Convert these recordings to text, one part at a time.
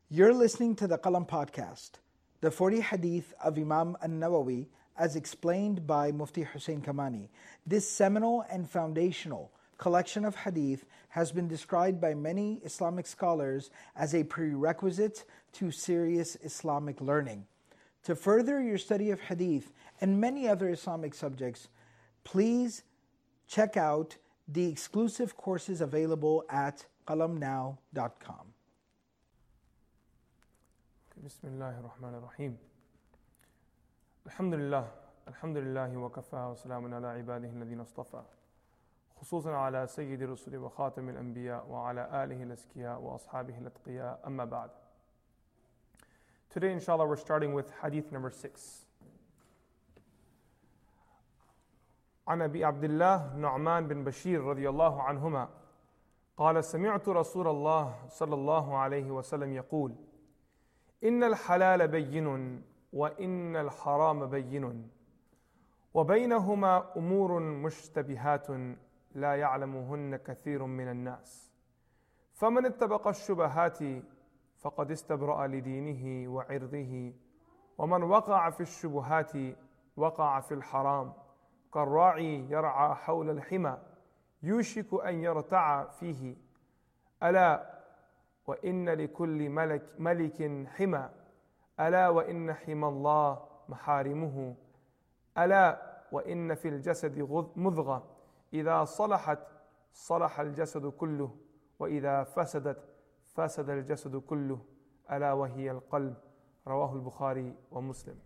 You're listening to the Qalam Podcast, the 40 Hadith of Imam An-Nawawi as explained by Mufti Hussein Kamani. This seminal and foundational collection of Hadith has been described by many Islamic scholars as a prerequisite to serious Islamic learning. To further your study of Hadith and many other Islamic subjects, please check out the exclusive courses available at qalamnow.com. بسم الله الرحمن الرحيم الحمد لله وكفى وسلام على عباده الذين اصطفى خصوصا على سيد الرسل وخاتم الأنبياء وعلى آله الأزكياء وأصحابه الأتقياء أما بعد. Today inshallah we're starting with hadith number 6. عن أبي عبد الله نعمان بن بشير رضي الله عنهما قال سمعت رسول الله صلى الله عليه وسلم يقول إن الحلال بين وإن الحرام بين وبينهما أمور مشتبهات لا يعلمهن كثير من الناس فمن اتبق الشبهات فقد استبرأ لدينه وعرضه ومن وقع في الشبهات وقع في الحرام كالراعي يرعى حول الحمى يوشك أن يرتع فيه ألا وإن لكل ملك حمى ألا وإن حمى الله محارمه ألا وإن في الجسد مضغة إذا صلحت صلح الجسد كله وإذا فسدت فسد الجسد كله ألا وهي القلب رواه البخاري ومسلم.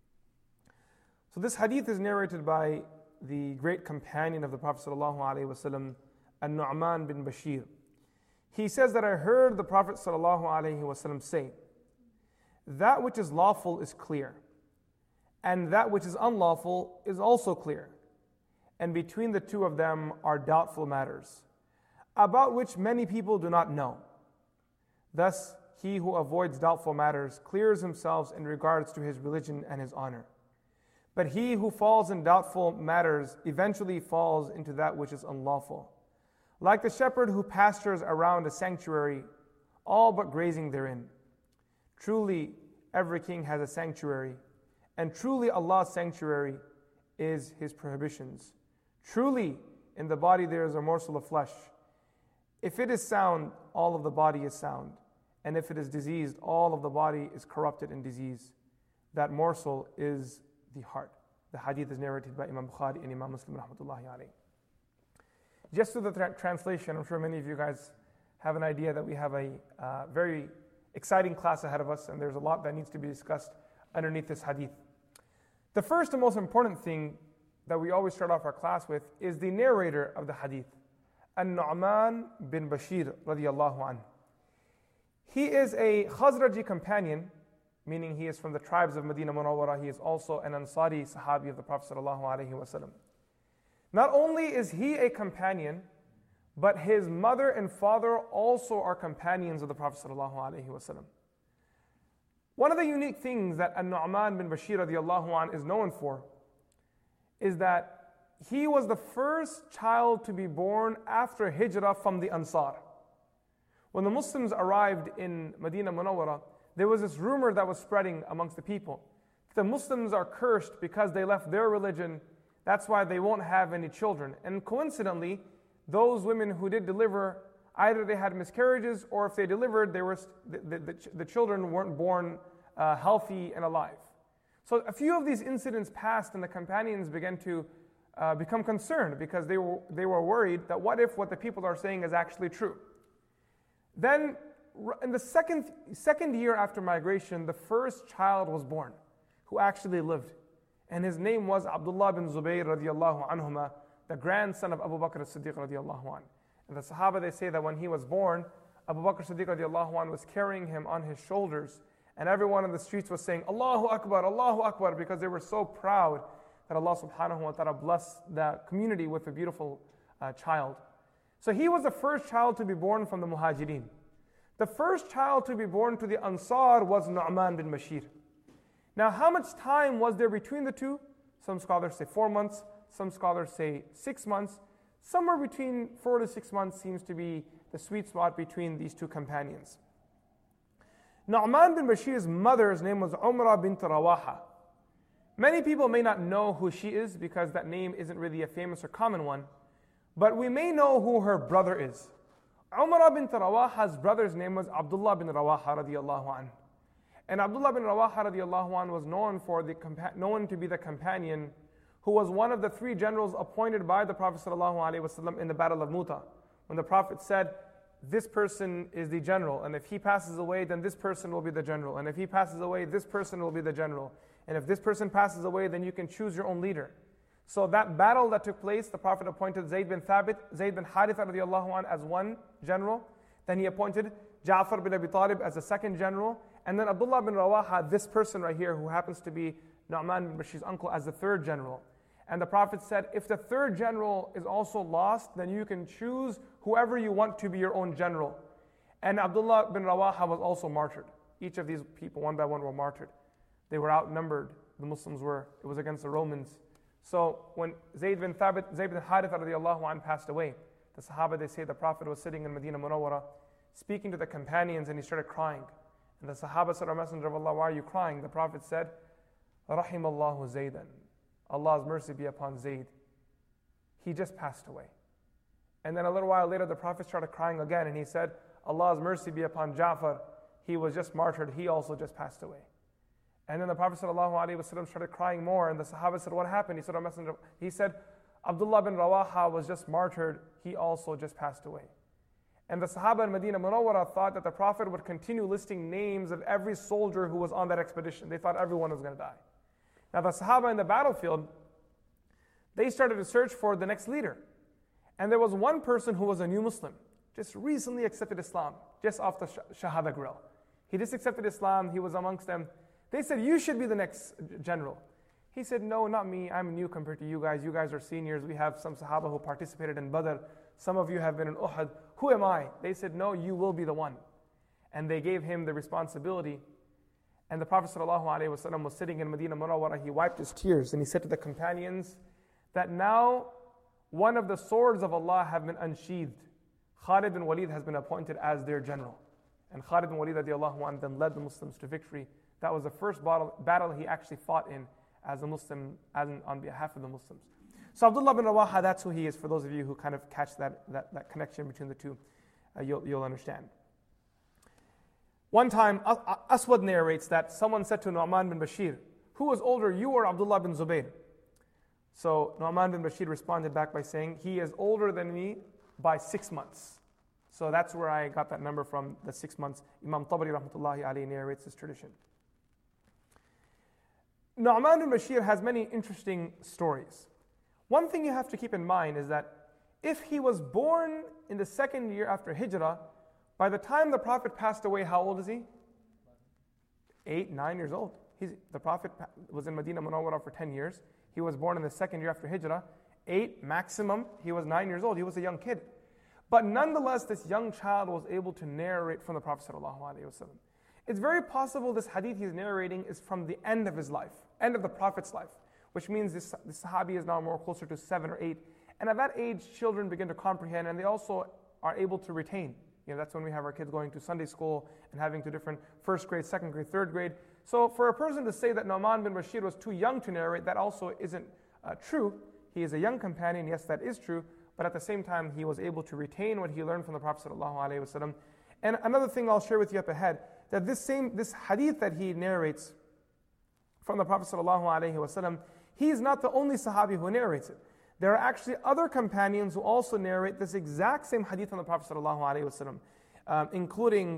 So this hadith is narrated by the great companion of the Prophet ﷺ, An-Nu'man bin Bashir. He says that I heard the Prophet ﷺ say, that which is lawful is clear, and that which is unlawful is also clear, and between the two of them are doubtful matters, about which many people do not know. Thus, he who avoids doubtful matters clears himself in regards to his religion and his honor. But he who falls in doubtful matters eventually falls into that which is unlawful. Like the shepherd who pastures around a sanctuary, all but grazing therein. Truly, every king has a sanctuary, and truly Allah's sanctuary is His prohibitions. Truly, in the body there is a morsel of flesh. If it is sound, all of the body is sound, and if it is diseased, all of the body is corrupted and diseased. That morsel is the heart. The hadith is narrated by Imam Bukhari and Imam Muslim rahmatullahi alayhi. Just to the translation, I'm sure many of you guys have an idea that we have a very exciting class ahead of us, and there's a lot that needs to be discussed underneath this hadith. The first and most important thing that we always start off our class with is the narrator of the hadith, An-Nu'man bin Bashir radiyallahu anhu. He is a Khazraji companion, meaning he is from the tribes of Medina Munawwara. He is also an Ansari Sahabi of the Prophet sallallahu alaihi wasallam. Not only is he a companion, but his mother and father also are companions of the Prophet ﷺ. One of the unique things that An-Nu'man bin Bashir radiallahu anh is known for is that he was the first child to be born after hijrah from the Ansar. When the Muslims arrived in Medina Munawwara, there was this rumor that was spreading amongst the people. The Muslims are cursed because they left their religion. That's why they won't have any children. And coincidentally, those women who did deliver, either they had miscarriages, or if they delivered, the children weren't born healthy and alive. So a few of these incidents passed, and the companions began to become concerned because they were worried that what if what the people are saying is actually true? Then, in the second year after migration, the first child was born, who actually lived. And his name was Abdullah bin Zubayr radiallahu anhuma, the grandson of Abu Bakr as-Siddiq radiallahu anh. And the Sahaba, they say that when he was born, Abu Bakr as-Siddiq radiallahu anh was carrying him on his shoulders, and everyone in the streets was saying, Allahu Akbar, because they were so proud that Allah subhanahu wa ta'ala blessed the community with a beautiful child. So he was the first child to be born from the Muhajirin. The first child to be born to the Ansar was Nu'man bin Bashir. Now, how much time was there between the two? Some scholars say 4 months, some scholars say 6 months. Somewhere between 4 to 6 months seems to be the sweet spot between these two companions. Nu'man bin Bashir's mother's name was Umrah bint Rawaha. Many people may not know who she is because that name isn't really a famous or common one, but we may know who her brother is. Umrah bint Rawaha's brother's name was Abdullah bin Rawaha radiallahu anhu. And Abdullah bin Rawaha radiallahu anhu was known to be the companion who was one of the three generals appointed by the Prophet ﷺ in the Battle of Mu'tah. When the Prophet said, this person is the general, and if he passes away, then this person will be the general. And if he passes away, this person will be the general. And if this person passes away, then you can choose your own leader. So that battle that took place, the Prophet appointed Zayd bin Haritha radiallahu anhu as one general. Then he appointed Ja'far bin Abi Talib as the second general. And then Abdullah bin Rawaha, this person right here, who happens to be Nu'man bin Bashir's uncle, as the third general. And the Prophet said, if the third general is also lost, then you can choose whoever you want to be your own general. And Abdullah bin Rawaha was also martyred. Each of these people, one by one, were martyred. They were outnumbered, the Muslims were. It was against the Romans. So when Zayd bin Haritha radiallahu anhu passed away, the Sahaba, they say the Prophet was sitting in Medina Munawwara, speaking to the companions, and he started crying. And the Sahaba said, O Messenger of Allah, why are you crying? The Prophet said, Rahimallahu Zaydan. Allah's mercy be upon Zayd. He just passed away. And then a little while later, the Prophet started crying again, and he said, Allah's mercy be upon Ja'far. He was just martyred. He also just passed away. And then the Prophet ﷺ started crying more, and the Sahaba said, what happened? He said, Abdullah bin Rawaha was just martyred. He also just passed away. And the Sahaba in Medina Munawwara thought that the Prophet would continue listing names of every soldier who was on that expedition. They thought everyone was going to die. Now the Sahaba in the battlefield, they started to search for the next leader. And there was one person who was a new Muslim, just recently accepted Islam, just off the Shahada grill. He just accepted Islam, he was amongst them. They said, you should be the next general. He said, no, not me, I'm new compared to you guys. You guys are seniors. We have some Sahaba who participated in Badr. Some of you have been in Uhud. Who am I? They said, no, you will be the one. And they gave him the responsibility. And the Prophet ﷺ was sitting in Medina Munawwara. He wiped his tears and he said to the companions that now one of the swords of Allah have been unsheathed. Khalid bin Walid has been appointed as their general. And Khalid bin Walid radiallahu anhu then led the Muslims to victory. That was the first battle he actually fought in as a Muslim, on behalf of the Muslims. So Abdullah bin Rawaha, that's who he is. For those of you who kind of catch that connection between the two, you'll understand. One time, Aswad narrates that someone said to Nu'man bin Bashir, who was older, you or Abdullah bin Zubayr? So Nu'man bin Bashir responded back by saying, he is older than me by 6 months. So that's where I got that number from, the 6 months. Imam Tabari rahmatullahi alayhi narrates this tradition. Nu'man bin Bashir has many interesting stories. One thing you have to keep in mind is that if he was born in the second year after Hijrah, by the time the Prophet passed away, how old is he? 8, 9 years old. The Prophet was in Medina Munawwara for 10 years. He was born in the second year after Hijrah. 8 maximum, he was 9 years old. He was a young kid. But nonetheless, this young child was able to narrate from the Prophet ﷺ. It's very possible this hadith he's narrating is from the end of his life, end of the Prophet's life, which means this Sahabi is now more closer to 7 or 8. And at that age, children begin to comprehend, and they also are able to retain. That's when we have our kids going to Sunday school and having to different first grade, second grade, third grade. So for a person to say that Nu'man bin Bashir was too young to narrate, that also isn't true. He is a young companion, yes, that is true, but at the same time, he was able to retain what he learned from the Prophet ﷺ. And another thing I'll share with you up ahead, that this hadith that he narrates from the Prophet ﷺ, he is not the only Sahabi who narrates it. There are actually other companions who also narrate this exact same hadith from the Prophet ﷺ, including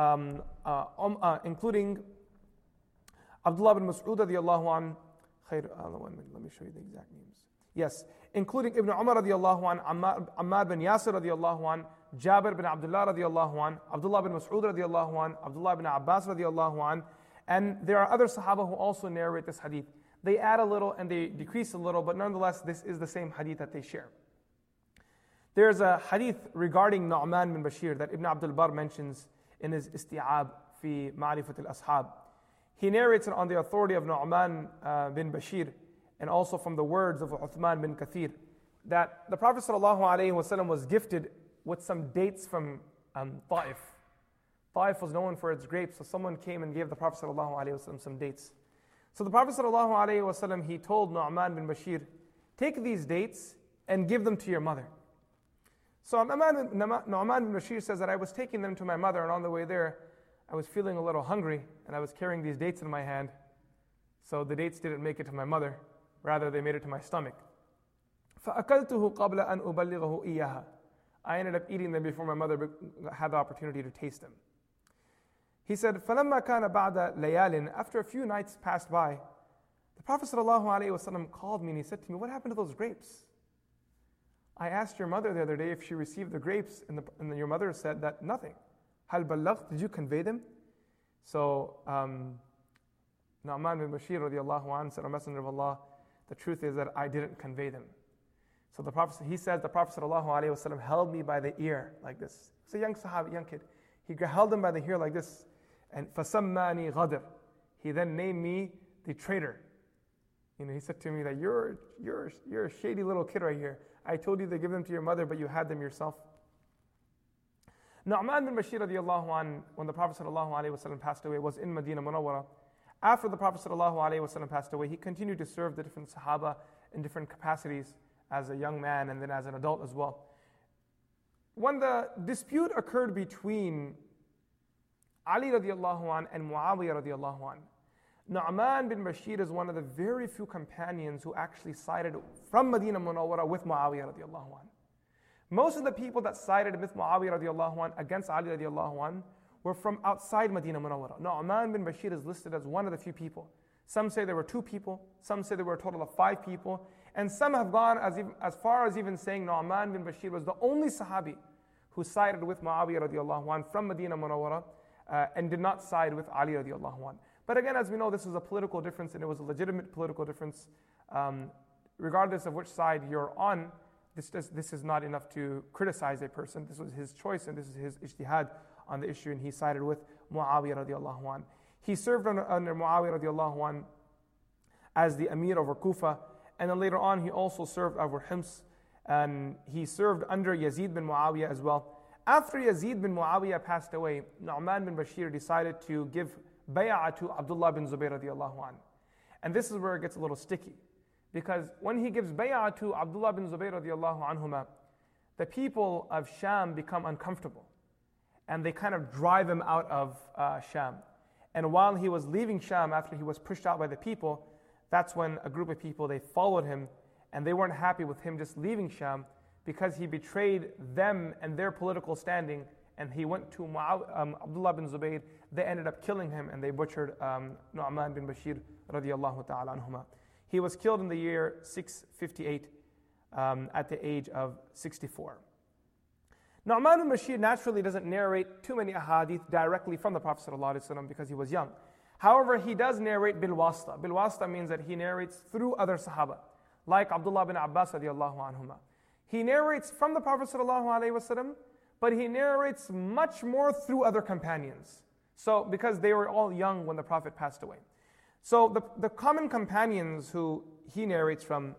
Abdullah bin Mas'ud radiallahu anhu. Let me show you the exact names. Yes, including Ibn Umar radiallahu anhu, Ammar bin Yasir radiallahu anhu, Jabir bin Abdullah radiallahu anhu, Abdullah bin Mas'ud radiallahu anhu, Abdullah bin Abbas radiallahu anhu, and there are other Sahaba who also narrate this hadith. They add a little and they decrease a little, but nonetheless, this is the same hadith that they share. There's a hadith regarding Nu'man bin Bashir that Ibn Abdul Barr mentions in his Isti'ab fi Ma'rifat al-Ashab. He narrates it on the authority of Nu'man bin Bashir and also from the words of Uthman bin Kathir that the Prophet ﷺ was gifted with some dates from Ta'if. Taif was known for its grapes, so someone came and gave the Prophet ﷺ some dates. So the Prophet ﷺ, he told Nu'man bin Bashir, take these dates and give them to your mother. So Nu'man bin Bashir says that I was taking them to my mother, and on the way there, I was feeling a little hungry, and I was carrying these dates in my hand. So the dates didn't make it to my mother, rather they made it to my stomach. فَأَكَلْتُهُ قَبْلَ أَنْ أُبَلِّغَهُ إِيَّهَا. I ended up eating them before my mother had the opportunity to taste them. He said, فَلَمَّا كَانَ بَعْدَ لَيَالٍ. After a few nights passed by, the Prophet ﷺ called me and he said to me, what happened to those grapes? I asked your mother the other day if she received the grapes, and your mother said that nothing. هَلْ بَلَّغْتَ? Did you convey them? So, Nu'man bin Bashir radiallahu anhu said, O Messenger of Allah, the truth is that I didn't convey them. So the Prophet ﷺ held me by the ear like this. It's a young Sahabi, young kid. He held him by the ear like this. And فَسَمَّانِي غَدْر. He then named me the traitor. He said to me that you're a shady little kid right here. I told you to give them to your mother, but you had them yourself. Nu'man bin Bashir radiallahu anhu, when the Prophet ﷺ passed away, was in Medina Munawwara. After the Prophet ﷺ passed away, he continued to serve the different Sahaba in different capacities as a young man and then as an adult as well. When the dispute occurred between Ali radiallahu anhu and Muawiyah radiallahu anhu, Nu'man bin Bashir is one of the very few companions who actually sided from Medina Munawwara with Muawiyah radiallahu anhu. Most of the people that sided with Muawiyah radiallahu anhu against Ali radiallahu anhu were from outside Medina Munawwara. Nu'man bin Bashir is listed as one of the few people. Some say there were 2 people, some say there were a total of 5 people, and some have gone as far as even saying Nu'man bin Bashir was the only Sahabi who sided with Muawiyah radiallahu anhu from Medina Munawwara and did not side with Ali radiallahu anhu. But again, as we know, this was a political difference, and it was a legitimate political difference. Regardless of which side you're on, this is not enough to criticize a person. This was his choice, and this is his ijtihad on the issue, and he sided with Muawiyah radiallahu anhu. He served under Muawiyah radiallahu anhu as the Amir over Kufa, and then later on he also served over Hims, and he served under Yazid bin Muawiyah as well. After Yazid bin Muawiyah passed away, Nu'man bin Bashir decided to give bay'ah to Abdullah bin Zubayr radiallahu anhu. And this is where it gets a little sticky, because when he gives bay'ah to Abdullah bin Zubayr radiallahu anhuma, the people of Sham become uncomfortable, and they kind of drive him out of Sham. And while he was leaving Sham, after he was pushed out by the people, that's when a group of people, they followed him, and they weren't happy with him just leaving Sham because he betrayed them and their political standing, and he went to Abdullah bin Zubayr. They ended up killing him, and they butchered Nu'man bin Bashir radiallahu ta'ala anhuma. He was killed in the year 658 at the age of 64. Nu'man bin Bashir naturally doesn't narrate too many ahadith directly from the Prophet ﷺ because he was young. However, he does narrate bil wasta. Bil wasta means that he narrates through other Sahaba, like Abdullah bin Abbas radiallahu anhuma. He narrates from the Prophet ﷺ, but he narrates much more through other companions. So, because they were all young when the Prophet passed away. So the common companions who he narrates from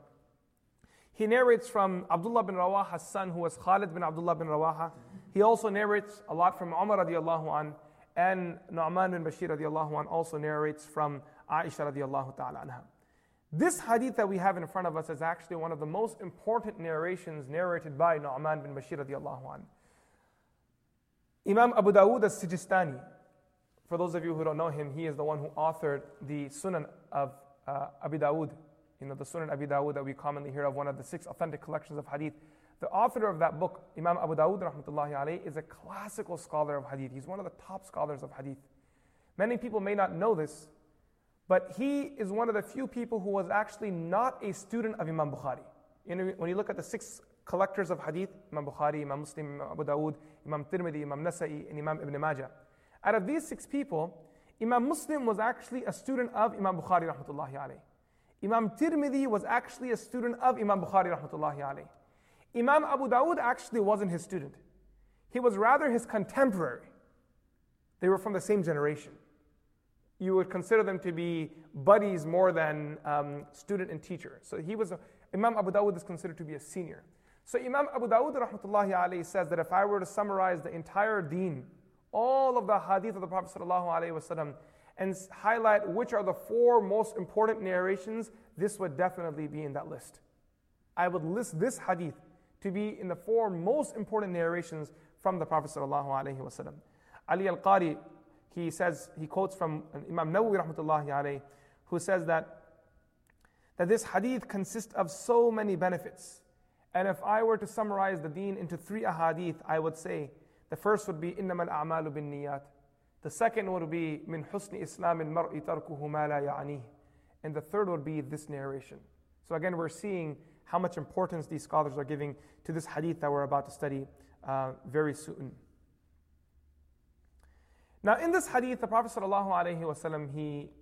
Abdullah bin Rawaha's son, who was Khalid bin Abdullah bin Rawaha. He also narrates a lot from Umar radiallahu an, and Nu'man bin Bashir radiallahu an also narrates from Aisha radiallahu ta'ala anha. This hadith that we have in front of us is actually one of the most important narrations narrated by Nu'man bin Bashir radiallahu an. Imam Abu Dawud as-Sijistani, for those of you who don't know him, he is the one who authored the Sunan of Abi Dawud. The Sunan Abi Dawud that we commonly hear of, one of the 6 authentic collections of hadith. The author of that book, Imam Abu Dawud rahmatullahi alayhi, is a classical scholar of hadith. He's one of the top scholars of hadith. Many people may not know this, but he is one of the few people who was actually not a student of Imam Bukhari. When you look at the 6 collectors of hadith, Imam Bukhari, Imam Muslim, Imam Abu Dawud, Imam Tirmidhi, Imam Nasa'i, and Imam Ibn Majah. Out of these 6 people, Imam Muslim was actually a student of Imam Bukhari rahmatullahi alayhi. Imam Tirmidhi was actually a student of Imam Bukhari rahmatullahi alayhi. Imam Abu Dawud actually wasn't his student. He was rather his contemporary. They were from the same generation. You would consider them to be buddies more than student and teacher. So Imam Abu Dawud is considered to be a senior. So Imam Abu Dawud rahmatullahi alayhi says that if I were to summarize the entire deen all of the hadith of the Prophet ﷺ and highlight which are the 4 most important narrations, this would definitely be in that list. I would list this hadith to be in the 4 most important narrations from the Prophet ﷺ. Ali al-Qari, he quotes from Imam Nawawi rahmatullahi alayhi, who says that this hadith consists of so many benefits. And if I were to summarize the deen into 3 ahadith, I would say the first would be إِنَّمَا الْأَعْمَالُ بِالنِّيَّاتِ. The second would be مِنْ حُسْنِ إِسْلَامِ الْمَرْءِ تَرْكُهُ مَا لَا يَعْنِيهِ. And the third would be this narration. So again, we're seeing how much importance these scholars are giving to this hadith that we're about to study very soon. Now in this hadith, the Prophet ﷺ,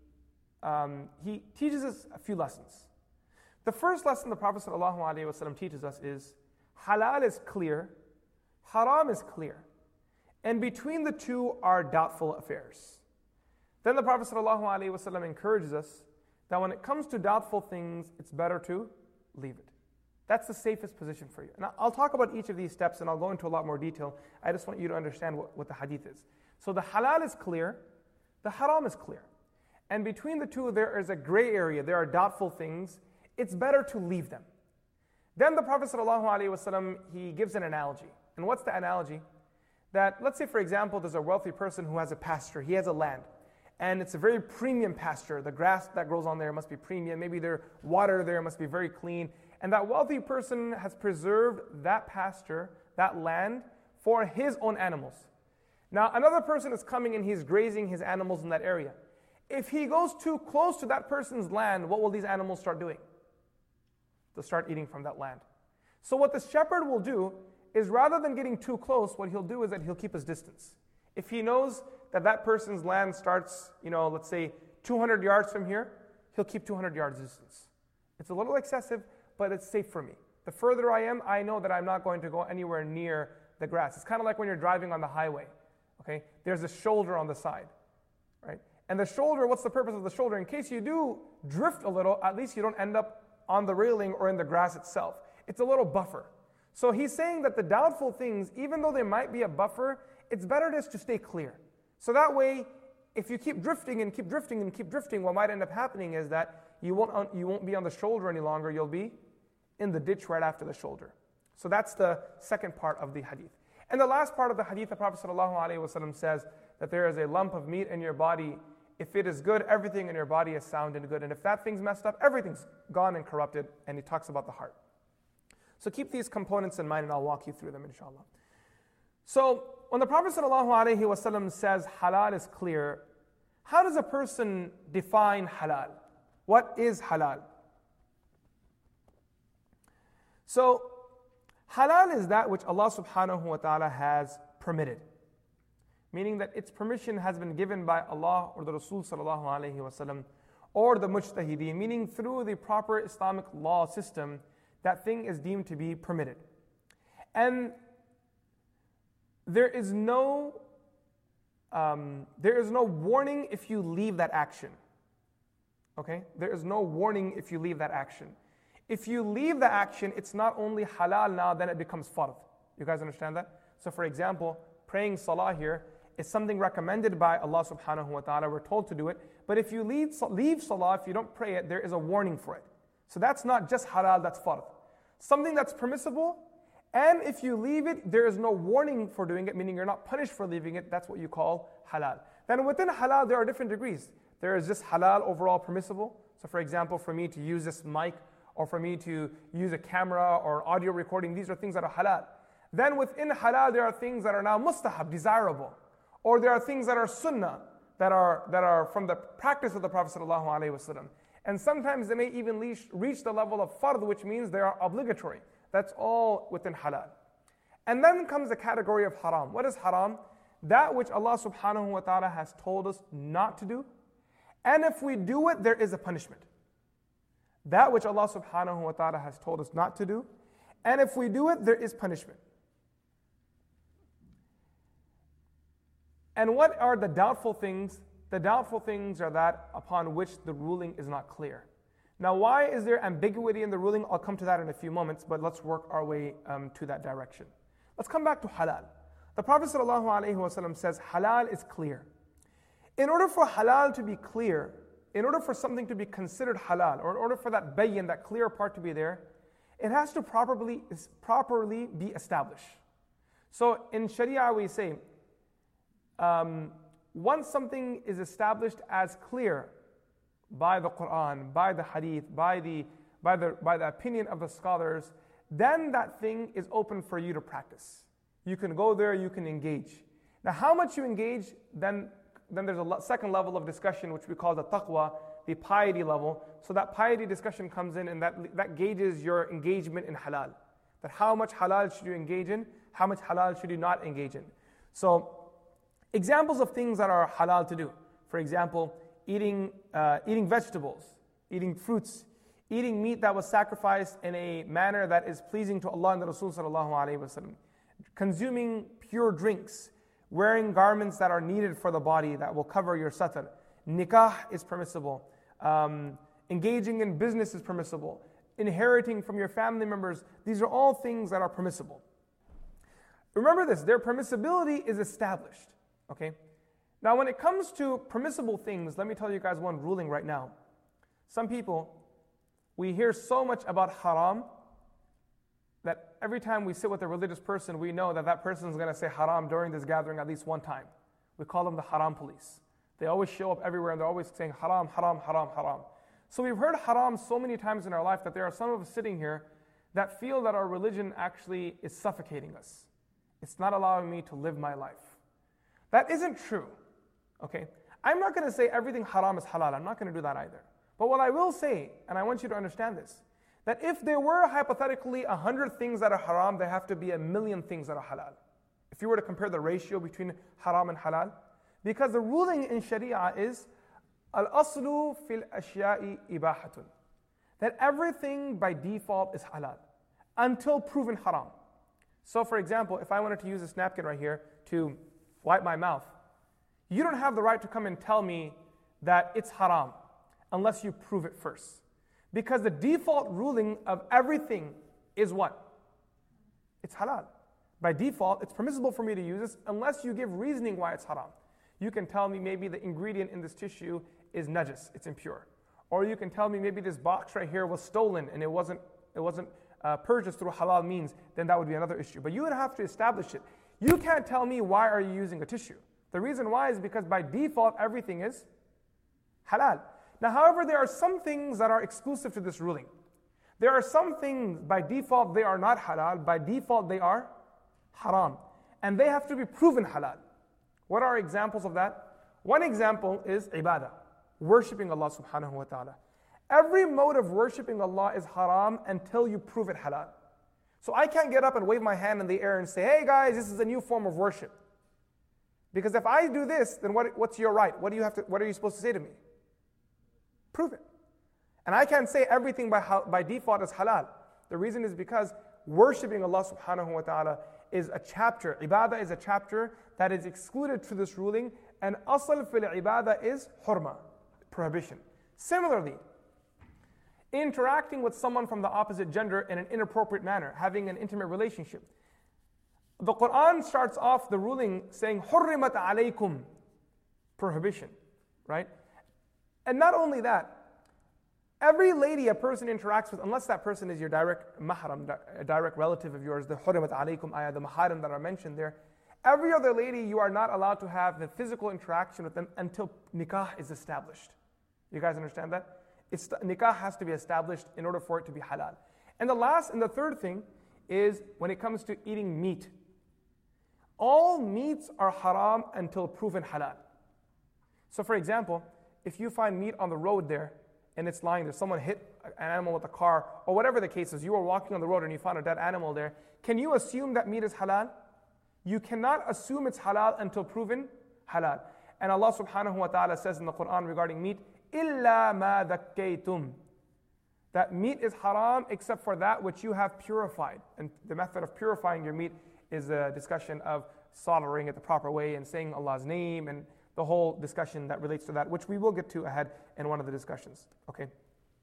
he teaches us a few lessons. The first lesson the Prophet ﷺ teaches us is halal is clear, haram is clear, and between the two are doubtful affairs. Then the Prophet ﷺ encourages us that when it comes to doubtful things, it's better to leave it. That's the safest position for you. Now, I'll talk about each of these steps and I'll go into a lot more detail. I just want you to understand what the hadith is. So the halal is clear, the haram is clear. And between the two, there is a gray area. There are doubtful things. It's better to leave them. Then the Prophet ﷺ, he gives an analogy. And what's the analogy? That, let's say for example, there's a wealthy person who has a pasture. He has a land. And it's a very premium pasture. The grass that grows on there must be premium. Maybe their water there must be very clean. And that wealthy person has preserved that pasture, that land, for his own animals. Now, another person is coming and he's grazing his animals in that area. If he goes too close to that person's land, what will these animals start doing? They'll start eating from that land. So what the shepherd will do is, rather than getting too close, what he'll do is that he'll keep his distance. If he knows that that person's land starts, let's say 200 yards from here, he'll keep 200 yards distance. It's a little excessive, but it's safe for me. The further I am, I know that I'm not going to go anywhere near the grass. It's kind of like when you're driving on the highway. Okay, there's a shoulder on the side, right? And the shoulder, what's the purpose of the shoulder? In case you do drift a little, at least you don't end up on the railing or in the grass itself. It's a little buffer. So he's saying that the doubtful things, even though there might be a buffer, it's better just to stay clear. So that way, if you keep drifting and keep drifting and keep drifting, what might end up happening is that you won't be on the shoulder any longer, you'll be in the ditch right after the shoulder. So that's the second part of the hadith. And the last part of the hadith, the Prophet ﷺ says that there is a lump of meat in your body. If it is good, everything in your body is sound and good. And if that thing's messed up, everything's gone and corrupted. And he talks about the heart. So keep these components in mind and I'll walk you through them inshallah. So when the Prophet ﷺ says halal is clear, how does a person define halal? What is halal? So halal is that which Allah subhanahu wa ta'ala has permitted. Meaning that its permission has been given by Allah or the Rasul sallallahu alayhi wa sallam or the mujtahideen, meaning through the proper Islamic law system, that thing is deemed to be permitted. And there is no warning if you leave that action. Okay? There is no warning if you leave that action. If you leave the action, it's not only halal now, then it becomes fard. You guys understand that? So for example, praying salah here is something recommended by Allah subhanahu wa ta'ala. We're told to do it. But if you leave salah, if you don't pray it, there is a warning for it. So that's not just halal, that's fard. Something that's permissible, and if you leave it, there is no warning for doing it, meaning you're not punished for leaving it. That's what you call halal. Then within halal, there are different degrees. There is just halal overall permissible. So for example, for me to use this mic, or for me to use a camera or audio recording, these are things that are halal. Then within halal, there are things that are now mustahab, desirable. Or there are things that are sunnah, that are from the practice of the Prophet ﷺ. And sometimes they may even reach the level of fard, which means they are obligatory. That's all within halal. And then comes the category of haram. What is haram? That which Allah subhanahu wa ta'ala has told us not to do. And if we do it, there is a punishment. That which Allah subhanahu wa ta'ala has told us not to do. And if we do it, there is punishment. And what are the doubtful things? The doubtful things are that upon which the ruling is not clear. Now, why is there ambiguity in the ruling? I'll come to that in a few moments, but let's work our way to that direction. Let's come back to halal. The Prophet ﷺ says halal is clear. In order for halal to be clear, in order for something to be considered halal, or in order for that bayyin, that clear part to be there, it has to properly be established. So in Sharia we say, once something is established as clear by the Quran, by the Hadith, by the opinion of the scholars, then that thing is open for you to practice. You can go there, you can engage. Now how much you engage, then there's a second level of discussion which we call the taqwa, the piety level. So that piety discussion comes in, and that gauges your engagement in halal. That how much halal should you engage in, how much halal should you not engage in. So examples of things that are halal to do. For example, eating vegetables, eating fruits, eating meat that was sacrificed in a manner that is pleasing to Allah and the Rasul sallallahu alaihi wasallam, consuming pure drinks, wearing garments that are needed for the body that will cover your satar. Nikah is permissible. Engaging in business is permissible. Inheriting from your family members, these are all things that are permissible. Remember this, their permissibility is established. Okay? Now when it comes to permissible things, let me tell you guys one ruling right now. Some people, we hear so much about haram that every time we sit with a religious person, we know that that person is going to say haram during this gathering at least one time. We call them the haram police. They always show up everywhere and they're always saying haram, haram, haram, haram. So we've heard haram so many times in our life that there are some of us sitting here that feel that our religion actually is suffocating us. It's not allowing me to live my life. That isn't true. Okay? I'm not going to say everything haram is halal. I'm not going to do that either. But what I will say, and I want you to understand this, that if there were hypothetically 100 things that are haram, there have to be 1,000,000 things that are halal. If you were to compare the ratio between haram and halal, because the ruling in Sharia is al-aslu fil ashya'i ibahatun, that everything by default is halal until proven haram. So for example, if I wanted to use this napkin right here to wipe my mouth, you don't have the right to come and tell me that it's haram unless you prove it first. Because the default ruling of everything is what? It's halal. By default, it's permissible for me to use this unless you give reasoning why it's haram. You can tell me maybe the ingredient in this tissue is najis, it's impure. Or you can tell me maybe this box right here was stolen and it wasn't purchased through halal means, then that would be another issue. But you would have to establish it. You can't tell me why are you using a tissue. The reason why is because by default everything is halal. Now however, there are some things that are exclusive to this ruling. There are some things by default they are not halal, by default they are haram. And they have to be proven halal. What are examples of that? One example is ibadah, worshipping Allah subhanahu wa ta'ala. Every mode of worshipping Allah is haram until you prove it halal. So I can't get up and wave my hand in the air and say, hey guys, this is a new form of worship. Because if I do this, then what's your right? What are you supposed to say to me? Prove it. And I can't say everything by default is halal. The reason is because worshipping Allah subhanahu wa ta'ala is a chapter. Ibadah is a chapter that is excluded to this ruling, and asal fil ibadah is hurma, prohibition. Similarly, interacting with someone from the opposite gender in an inappropriate manner, having an intimate relationship. The Quran starts off the ruling saying, حُرِّمَتْ عَلَيْكُمْ, prohibition, right? And not only that, every lady a person interacts with, unless that person is your direct mahram, a direct relative of yours, the حُرِّمَتْ عَلَيْكُمْ ayah, the maharim that are mentioned there, every other lady you are not allowed to have the physical interaction with them until nikah is established. You guys understand that? Nikah has to be established in order for it to be halal. And the third thing is when it comes to eating meat. All meats are haram until proven halal. So for example, if you find meat on the road there, and it's lying there, someone hit an animal with a car, or whatever the case is, you are walking on the road and you found a dead animal there, can you assume that meat is halal? You cannot assume it's halal until proven halal. And Allah subhanahu wa ta'ala says in the Quran regarding meat, إِلَّا مَا ذَكَّيْتُمْ, that meat is haram except for that which you have purified. And the method of purifying your meat is a discussion of slaughtering it the proper way and saying Allah's name and the whole discussion that relates to that, which we will get to ahead in one of the discussions. Okay.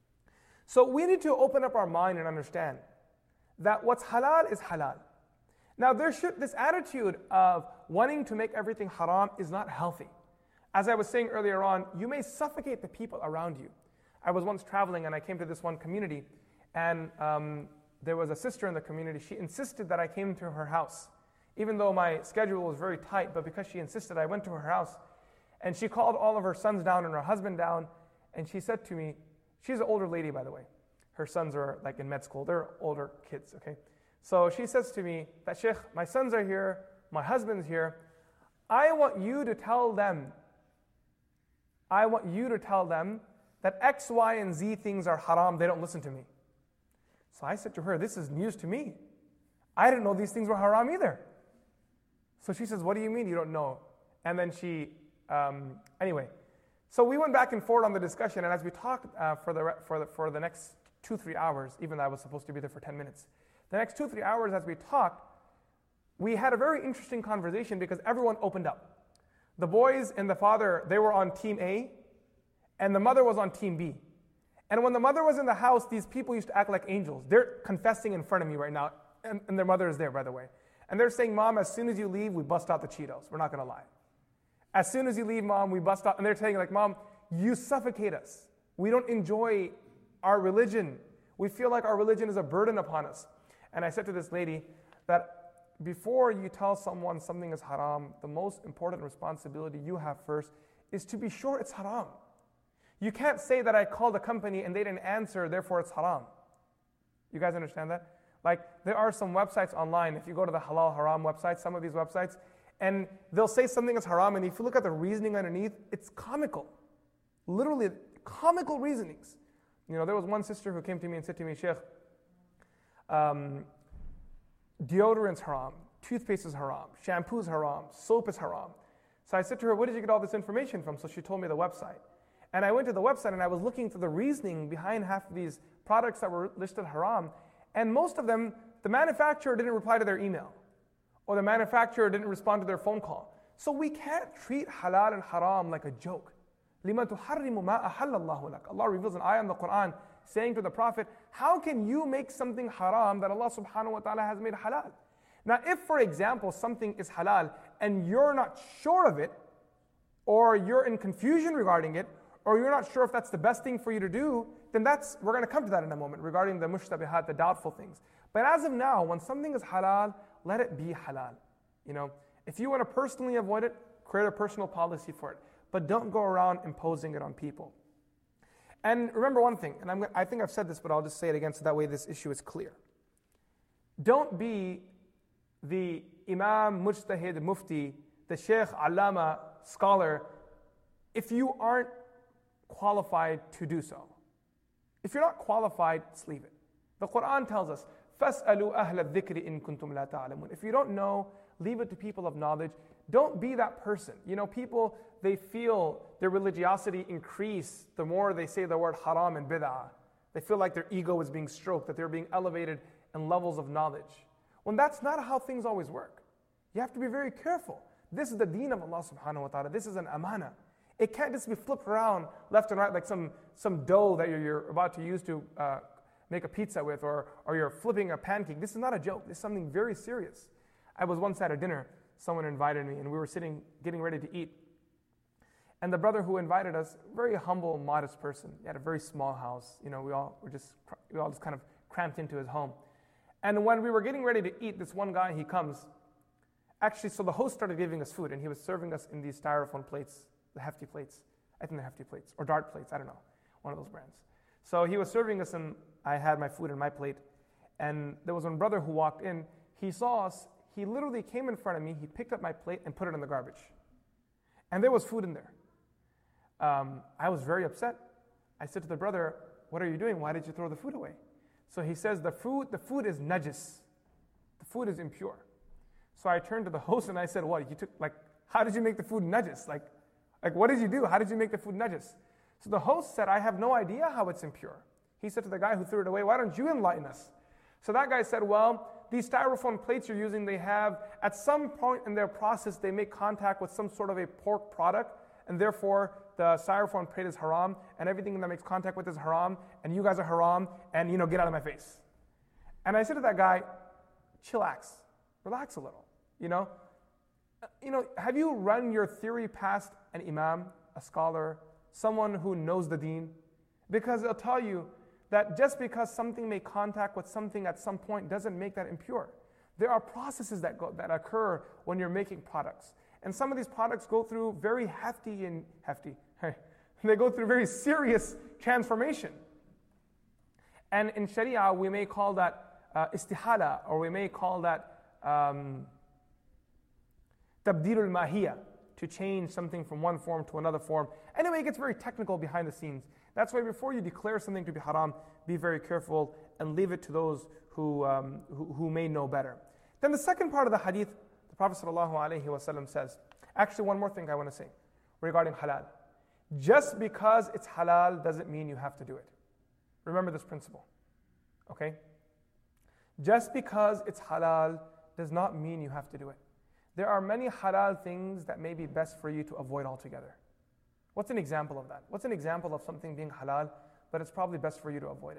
So we need to open up our mind and understand that what's halal is halal. Now, this attitude of wanting to make everything haram is not healthy. As I was saying earlier on, you may suffocate the people around you. I was once traveling and I came to this one community, and there was a sister in the community. She insisted that I came to her house, even though my schedule was very tight. But because she insisted, I went to her house, and she called all of her sons down and her husband down, and she said to me, she's an older lady, by the way. Her sons are like in med school. They're older kids, okay? So she says to me that, Sheikh, my sons are here, my husband's here. I want you to tell them that X, Y, and Z things are haram. They don't listen to me. So I said to her, this is news to me. I didn't know these things were haram either. So she says, what do you mean you don't know? And then anyway. So we went back and forth on the discussion, and as we talked for the next 2-3 hours, even though I was supposed to be there for 10 minutes, the next 2-3 hours as we talked, we had a very interesting conversation because everyone opened up. The boys and the father, they were on team A, and the mother was on team B. And when the mother was in the house, these people used to act like angels. They're confessing in front of me right now, and their mother is there, by the way. And they're saying, Mom, as soon as you leave, we bust out the Cheetos. We're not going to lie. As soon as you leave, Mom, we bust out. And they're saying, like, Mom, you suffocate us. We don't enjoy our religion. We feel like our religion is a burden upon us. And I said to this lady that before you tell someone something is haram, the most important responsibility you have first is to be sure it's haram. You can't say that I called a company and they didn't answer, therefore it's haram. You guys understand that? Like, there are some websites online, if you go to the halal haram websites, some of these websites, and they'll say something is haram, and if you look at the reasoning underneath, it's comical. Literally, comical reasonings. You know, there was one sister who came to me and said to me, Sheikh, deodorant's haram, toothpaste is haram, shampoo is haram, soap is haram. So I said to her, where did you get all this information from? So she told me the website. And I went to the website and I was looking through the reasoning behind half of these products that were listed haram. And most of them, the manufacturer didn't reply to their email, or the manufacturer didn't respond to their phone call. So we can't treat halal and haram like a joke. لِمَا تُحَرِّمُ مَا أَحَلَّ اللَّهُ لَكَ. Allah reveals an ayah in the Quran saying to the Prophet, how can you make something haram that Allah subhanahu wa ta'ala has made halal? Now, if, for example, something is halal and you're not sure of it, or you're in confusion regarding it, or you're not sure if that's the best thing for you to do, then we're going to come to that in a moment regarding the mushtabihat, the doubtful things. But as of now, when something is halal, let it be halal. You know, if you want to personally avoid it, create a personal policy for it. But don't go around imposing it on people. And remember one thing, and I think I've said this, but I'll just say it again so that way this issue is clear. Don't be the Imam, Mujtahid, Mufti, the Sheikh, Allama, scholar, if you aren't qualified to do so. If you're not qualified, just leave it. The Quran tells us, فَاسْأَلُوا أَهْلَ الذِّكْرِ إِن كُنْتُمْ لَا تَعْلَمُونَ. If you don't know, leave it to people of knowledge. Don't be that person. You know, people, they feel their religiosity increase the more they say the word haram and bid'ah. They feel like their ego is being stroked, that they're being elevated in levels of knowledge. When that's not how things always work. You have to be very careful. This is the deen of Allah subhanahu wa ta'ala. This is an amana. It can't just be flipped around left and right like some dough that you're about to use to make a pizza with, or you're flipping a pancake. This is not a joke. This is something very serious. I was once at a dinner. Someone invited me, and we were sitting, getting ready to eat. And the brother who invited us, very humble, modest person. He had a very small house. You know, we all just kind of cramped into his home. And when we were getting ready to eat, this one guy, he comes. Actually, so the host started giving us food, and he was serving us in these styrofoam plates, the hefty plates. I think they're hefty plates, or dart plates, I don't know, one of those brands. So he was serving us, and I had my food in my plate. And there was one brother who walked in. He saw us. He literally came in front of me. He picked up my plate and put it in the garbage. And there was food in there. I was very upset. I said to the brother, what are you doing? Why did you throw the food away? So he says, the food is najis. The food is impure. So I turned to the host and I said, what? How did you make the food najis? Like, what did you do? How did you make the food najis? So the host said, I have no idea how it's impure. He said to the guy who threw it away, why don't you enlighten us? So that guy said, well, these styrofoam plates you're using, they have, at some point in their process, they make contact with some sort of a pork product, and therefore the styrofoam plate is haram, and everything that makes contact with is haram, and you guys are haram, and get out of my face. And I said to that guy, chillax. Relax a little. You know, have you run your theory past an imam, a scholar, someone who knows the deen? Because they'll tell you that just because something may contact with something at some point doesn't make that impure. There are processes that occur when you're making products. And some of these products go through very hefty, they go through very serious transformation. And in Sharia, we may call that istihala, or we may call that tabdil al-mahiyya, to change something from one form to another form. Anyway, it gets very technical behind the scenes. That's why before you declare something to be haram, be very careful and leave it to those who may know better. Then the second part of the hadith, the Prophet ﷺ says, actually one more thing I want to say regarding halal. Just because it's halal doesn't mean you have to do it. Remember this principle, okay? Just because it's halal does not mean you have to do it. There are many halal things that may be best for you to avoid altogether. What's an example of that? What's an example of something being halal, but it's probably best for you to avoid it?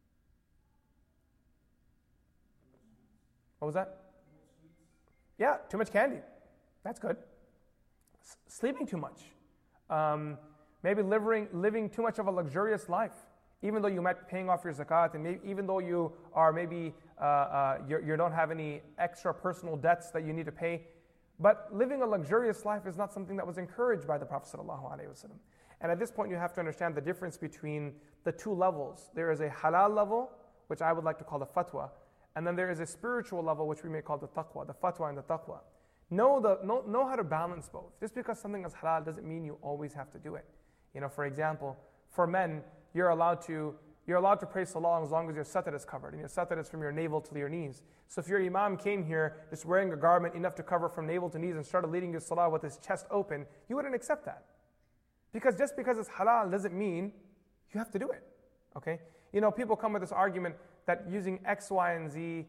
What was that? Yeah, too much candy. That's good. Sleeping too much. Maybe living too much of a luxurious life. Even though you might be paying off your zakat, and even though you are maybe you don't have any extra personal debts that you need to pay, but living a luxurious life is not something that was encouraged by the Prophet ﷺ. And at this point, you have to understand the difference between the two levels. There is a halal level, which I would like to call the fatwa, and then there is a spiritual level, which we may call the taqwa, the fatwa and the taqwa. Know how to balance both. Just because something is halal doesn't mean you always have to do it. For example, for men, you're allowed to pray salah as long as your satar is covered, and your satar is from your navel to your knees. So if your imam came here just wearing a garment enough to cover from navel to knees and started leading your salah with his chest open, you wouldn't accept that. Because just because it's halal doesn't mean you have to do it. Okay? People come with this argument that using X, Y, and Z,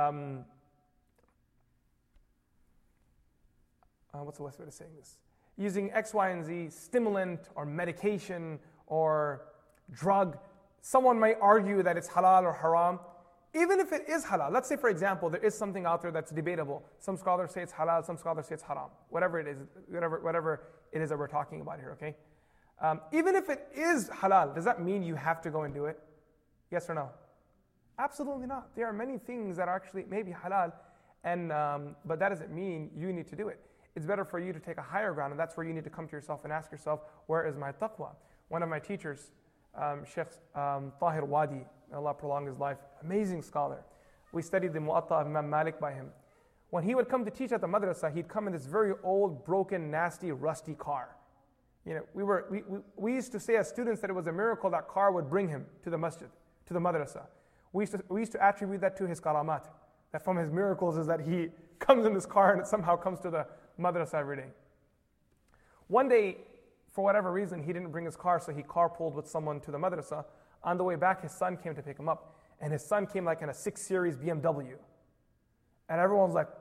what's the best way to say this? Using X, Y, and Z stimulant or medication or drug, someone might argue that it's halal or haram. Even if it is halal, let's say for example, there is something out there that's debatable. Some scholars say it's halal, some scholars say it's haram. Whatever it is that we're talking about here, okay? Even if it is halal, does that mean you have to go and do it? Yes or no? Absolutely not. There are many things that are actually maybe halal, but that doesn't mean you need to do it. It's better for you to take a higher ground, and that's where you need to come to yourself and ask yourself, where is my taqwa? One of my teachers, Sheikh Tahir Wadi, Allah prolong his life, amazing scholar. We studied the Mu'atta of Imam Malik by him. When he would come to teach at the madrasa, he'd come in this very old, broken, nasty, rusty car. We used to say as students that it was a miracle that car would bring him to the masjid, to the madrasa. We used to attribute that to his karamat, that from his miracles is that he comes in this car and it somehow comes to the madrasa every day. One day, for whatever reason, he didn't bring his car, so he carpooled with someone to the madrasa. On the way back, his son came to pick him up, and his son came like in a 6 Series BMW. And everyone's like,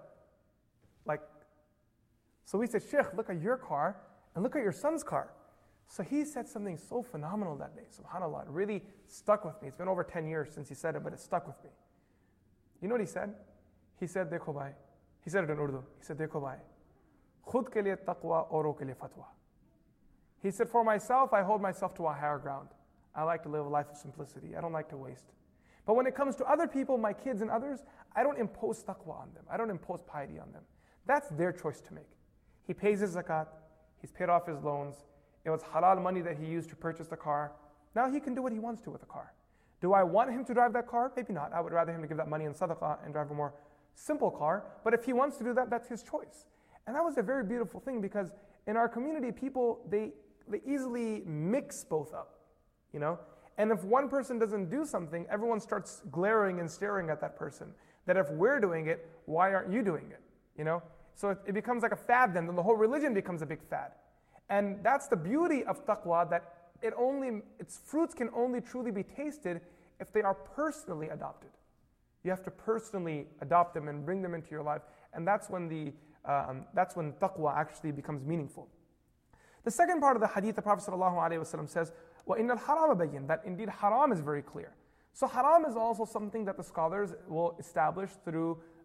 so we said, Sheikh, look at your car, and look at your son's car. So he said something so phenomenal that day, subhanAllah, it really stuck with me. It's been over 10 years since he said it, but it stuck with me. You know what he said? He said, Dekho bhai. He said it in Urdu. He said, Dekho bhai, khud ke liye taqwa, auro ke liye fatwa. He said, for myself, I hold myself to a higher ground. I like to live a life of simplicity. I don't like to waste. But when it comes to other people, my kids and others, I don't impose taqwa on them. I don't impose piety on them. That's their choice to make. He pays his zakat. He's paid off his loans. It was halal money that he used to purchase the car. Now he can do what he wants to with the car. Do I want him to drive that car? Maybe not. I would rather him to give that money in sadaqah and drive a more simple car. But if he wants to do that, that's his choice. And that was a very beautiful thing, because in our community, people, they easily mix both up, And if one person doesn't do something, everyone starts glaring and staring at that person. That if we're doing it, why aren't you doing it? So it becomes like a fad then the whole religion becomes a big fad. And that's the beauty of taqwa, that its fruits can only truly be tasted if they are personally adopted. You have to personally adopt them and bring them into your life, and that's when taqwa actually becomes meaningful. The second part of the hadith, the Prophet ﷺ says, وَإِنَّ الْحَرَامَ بَيِّنٌ, that indeed haram is very clear. So haram is also something that the scholars will establish through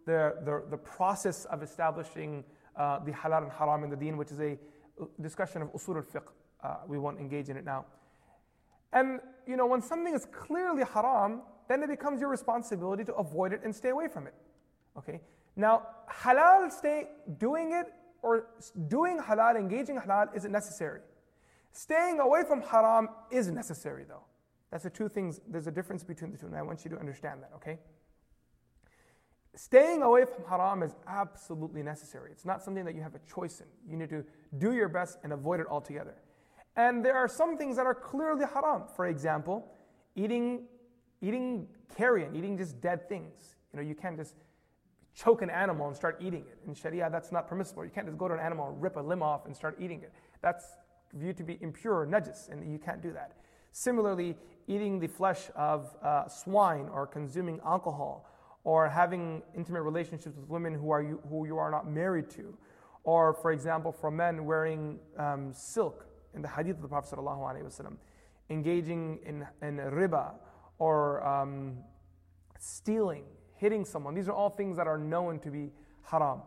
the process of establishing the halal and haram in the deen, which is a discussion of usul al-fiqh. We won't engage in it now. And when something is clearly haram, then it becomes your responsibility to avoid it and stay away from it. Okay. Now, halal, doing it or doing halal, engaging halal isn't necessary. Staying away from haram is necessary, though. That's the two things. There's a difference between the two, and I want you to understand that. Okay. Staying away from haram is absolutely necessary. It's not something that you have a choice in. You need to do your best and avoid it altogether. And there are some things that are clearly haram. For example, eating carrion, eating just dead things. You can't just choke an animal and start eating it. In Sharia, that's not permissible. You can't just go to an animal and rip a limb off and start eating it. That's viewed to be impure or najis, and you can't do that. Similarly, eating the flesh of swine or consuming alcohol or having intimate relationships with women who you are not married to. Or, for example, for men, wearing silk in the hadith of the Prophet ﷺ, engaging in riba, or stealing, hitting someone. These are all things that are known to be haram.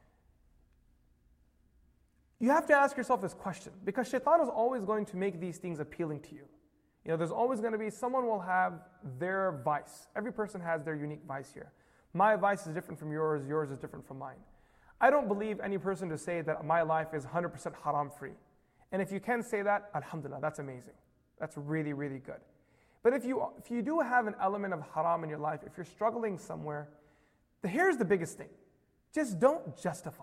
You have to ask yourself this question, because shaitan is always going to make these things appealing to you. There's always going to be, someone will have their vice. Every person has their unique vice here. My vice is different from yours is different from mine. I don't believe any person to say that my life is 100% haram free. And if you can say that, alhamdulillah, that's amazing. That's really, really good. But if you do have an element of haram in your life, if you're struggling somewhere, here's the biggest thing. Just don't justify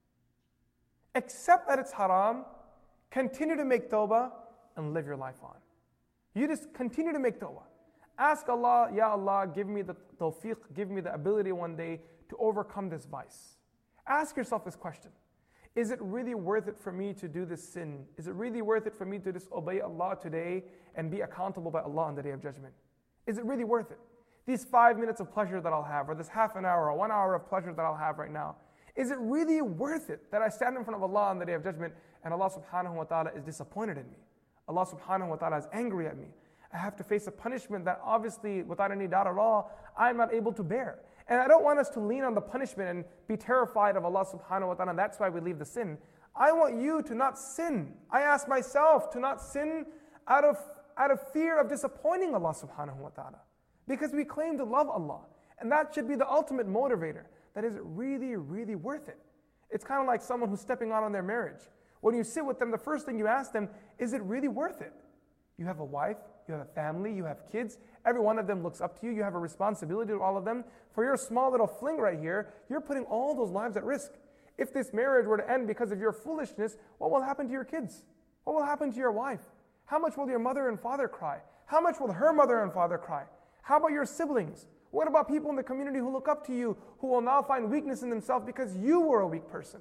it. Accept that it's haram, continue to make tawbah, and live your life on. You just continue to make tawbah. Ask Allah, Ya Allah, give me the tawfiq, give me the ability one day to overcome this vice. Ask yourself this question. Is it really worth it for me to do this sin? Is it really worth it for me to disobey Allah today and be accountable by Allah on the Day of Judgment? Is it really worth it? These 5 minutes of pleasure that I'll have, or this half an hour, or 1 hour of pleasure that I'll have right now, is it really worth it that I stand in front of Allah on the Day of Judgment and Allah subhanahu wa ta'ala is disappointed in me? Allah subhanahu wa ta'ala is angry at me. I have to face a punishment that obviously, without any doubt at all, I'm not able to bear. And I don't want us to lean on the punishment and be terrified of Allah subhanahu wa ta'ala, and that's why we leave the sin. I want you to not sin. I ask myself to not sin out of fear of disappointing Allah subhanahu wa ta'ala. Because we claim to love Allah. And that should be the ultimate motivator. That is really, really worth it. It's kind of like someone who's stepping out on their marriage. When you sit with them, the first thing you ask them, is it really worth it? You have a wife, you have a family, you have kids. Every one of them looks up to you. You have a responsibility to all of them. For your small little fling right here, you're putting all those lives at risk. If this marriage were to end because of your foolishness, what will happen to your kids? What will happen to your wife? How much will your mother and father cry? How much will her mother and father cry? How about your siblings? What about people in the community who look up to you, who will now find weakness in themselves because you were a weak person?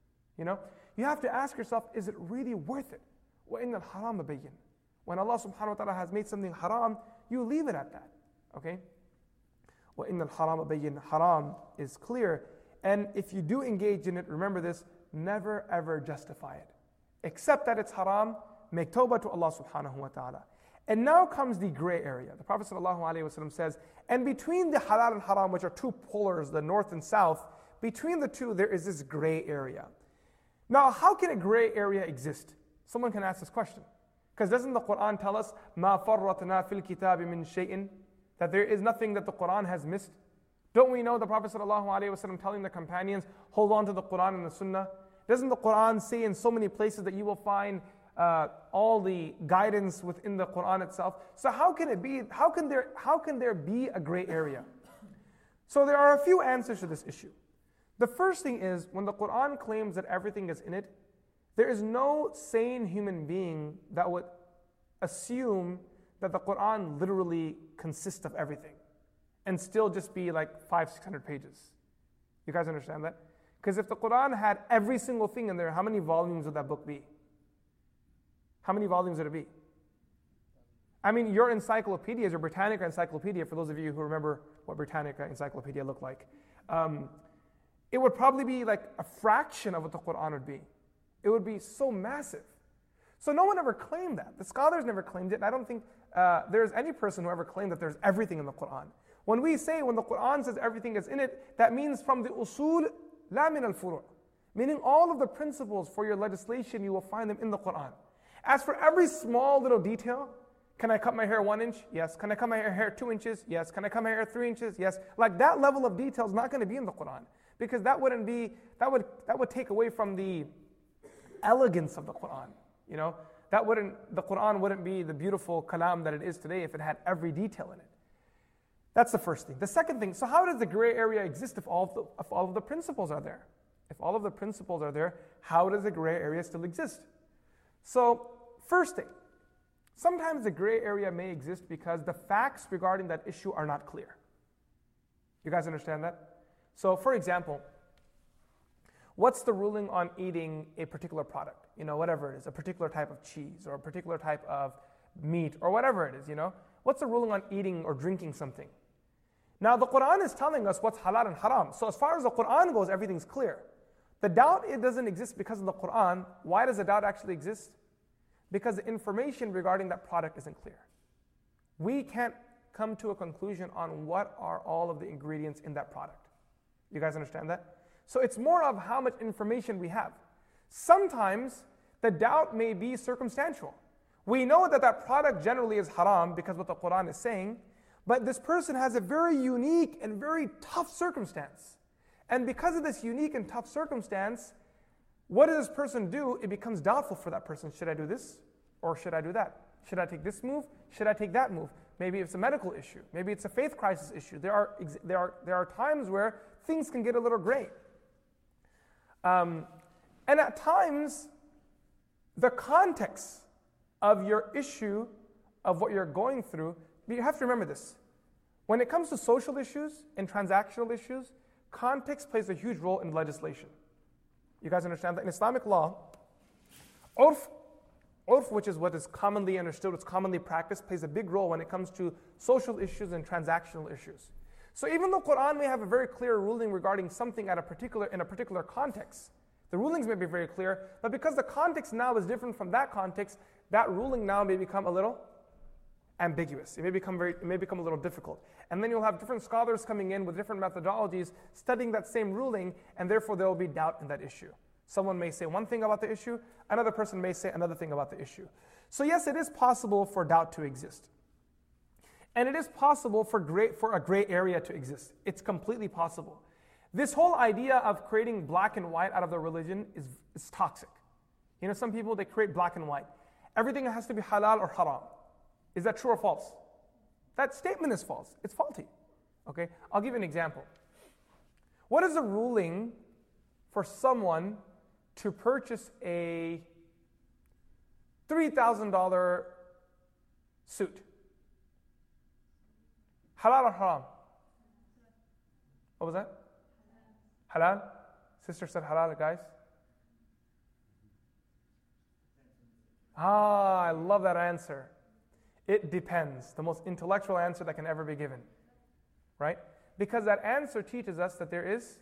You have to ask yourself, is it really worth it? وَإِنَّ الْحَرَامَ بَيِّنٌ. When Allah subhanahu wa ta'ala has made something haram, you leave it at that. Okay? وَإِنَّ الْحَرَامَ بَيِّنٌ. Haram is clear. And if you do engage in it, remember this, never ever justify it. Accept that it's haram, make tawbah to Allah subhanahu wa ta'ala. And now comes the gray area. The Prophet sallallahu alaihi wasallam says, and between the halal and haram, which are two polars, the north and south, between the two there is this gray area. Now, how can a gray area exist? Someone can ask this question. Because doesn't the Quran tell us, مَا فَرَّطْنَا فِي الْكِتَابِ مِنْ شَيْءٍ, that there is nothing that the Quran has missed? Don't we know the Prophet ﷺ telling the companions, hold on to the Quran and the Sunnah? Doesn't the Quran say in so many places that you will find all the guidance within the Quran itself? So how can it be? How can there be a gray area? So there are a few answers to this issue. The first thing is, when the Quran claims that everything is in it, there is no sane human being that would assume that the Quran literally consists of everything and still just be like 500-600 pages. You guys understand that? Because if the Quran had every single thing in there, how many volumes would that book be? How many volumes would it be? I mean, your encyclopedias, your Britannica encyclopedia, for those of you who remember what Britannica encyclopedia looked like, it would probably be like a fraction of what the Quran would be. It would be so massive. So no one ever claimed that. The scholars never claimed it, and I don't think there's any person who ever claimed that there's everything in the Quran. When the Quran says everything is in it, that means from the usul, la min al-furu'. Meaning all of the principles for your legislation, you will find them in the Quran. As for every small little detail, can I cut my hair 1 inch? Yes. Can I cut my hair 2 inches? Yes. Can I cut my hair 3 inches? Yes. Like that level of detail is not going to be in the Quran, because that would take away from the elegance of the Quran. You know, the Quran wouldn't be the beautiful kalam that it is today if it had every detail in it. That's the first thing. The second thing, so how does the gray area exist if all of the principles are there? If all of the principles are there, how does the gray area still exist? So, first thing, sometimes the gray area may exist because the facts regarding that issue are not clear. You guys understand that? So, for example, what's the ruling on eating a particular product? You know, whatever it is, a particular type of cheese or a particular type of meat or whatever it is, you know? What's the ruling on eating or drinking something? Now, the Quran is telling us what's halal and haram. So as far as the Quran goes, everything's clear. The doubt, it doesn't exist because of the Quran. Why does the doubt actually exist? Because the information regarding that product isn't clear. We can't come to a conclusion on what are all of the ingredients in that product. You guys understand that? So it's more of how much information we have. Sometimes the doubt may be circumstantial. We know that that product generally is haram because what the Quran is saying, but this person has a very unique and very tough circumstance. And because of this unique and tough circumstance, what does this person do? It becomes doubtful for that person. Should I do this or should I do that? Should I take this move? Should I take that move? Maybe it's a medical issue. Maybe it's a faith crisis issue. There are times where things can get a little gray. And at times, the context of your issue, of what you're going through, you have to remember this. When it comes to social issues and transactional issues, context plays a huge role in legislation. You guys understand that? In Islamic law, urf, which is what is commonly understood, what's commonly practiced, plays a big role when it comes to social issues and transactional issues. So even though Quran may have a very clear ruling regarding something in a particular context, the rulings may be very clear, but because the context now is different from that context, that ruling now may become a little ambiguous. It may become a little difficult. And then you'll have different scholars coming in with different methodologies, studying that same ruling, and therefore there will be doubt in that issue. Someone may say one thing about the issue, another person may say another thing about the issue. So yes, it is possible for doubt to exist. And it is possible for a gray area to exist. It's completely possible. This whole idea of creating black and white out of the religion is toxic. You know, some people, they create black and white. Everything has to be halal or haram. Is that true or false? That statement is false. It's faulty. Okay? I'll give you an example. What is the ruling for someone to purchase a $3,000 suit? Halal or haram? What was that? Halal? Sister said halal, guys. I love that answer. It depends. The most intellectual answer that can ever be given. Right? Because that answer teaches us that there's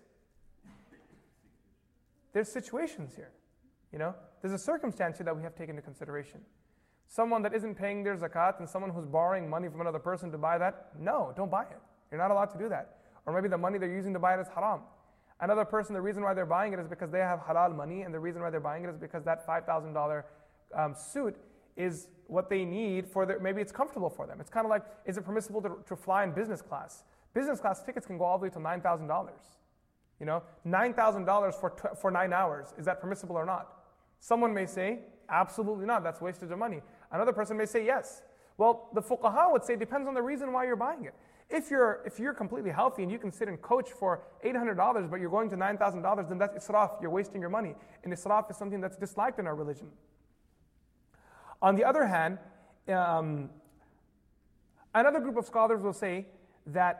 situations here. You know? There's a circumstance here that we have to take into consideration. Someone that isn't paying their zakat and someone who's borrowing money from another person to buy that, no, don't buy it. You're not allowed to do that. Or maybe the money they're using to buy it is haram. Another person, the reason why they're buying it is because they have halal money, and the reason why they're buying it is because that $5,000 suit is what they need for maybe it's comfortable for them. It's kind of like, is it permissible to fly in business class? Business class tickets can go all the way to $9,000. You know, $9,000 for 9 hours. Is that permissible or not? Someone may say, absolutely not. That's wastage of money. Another person may say yes. Well, the fuqaha would say it depends on the reason why you're buying it. If you're completely healthy and you can sit and coach for $800, but you're going to $9,000, then that's israf. You're wasting your money. And israf is something that's disliked in our religion. On the other hand, another group of scholars will say that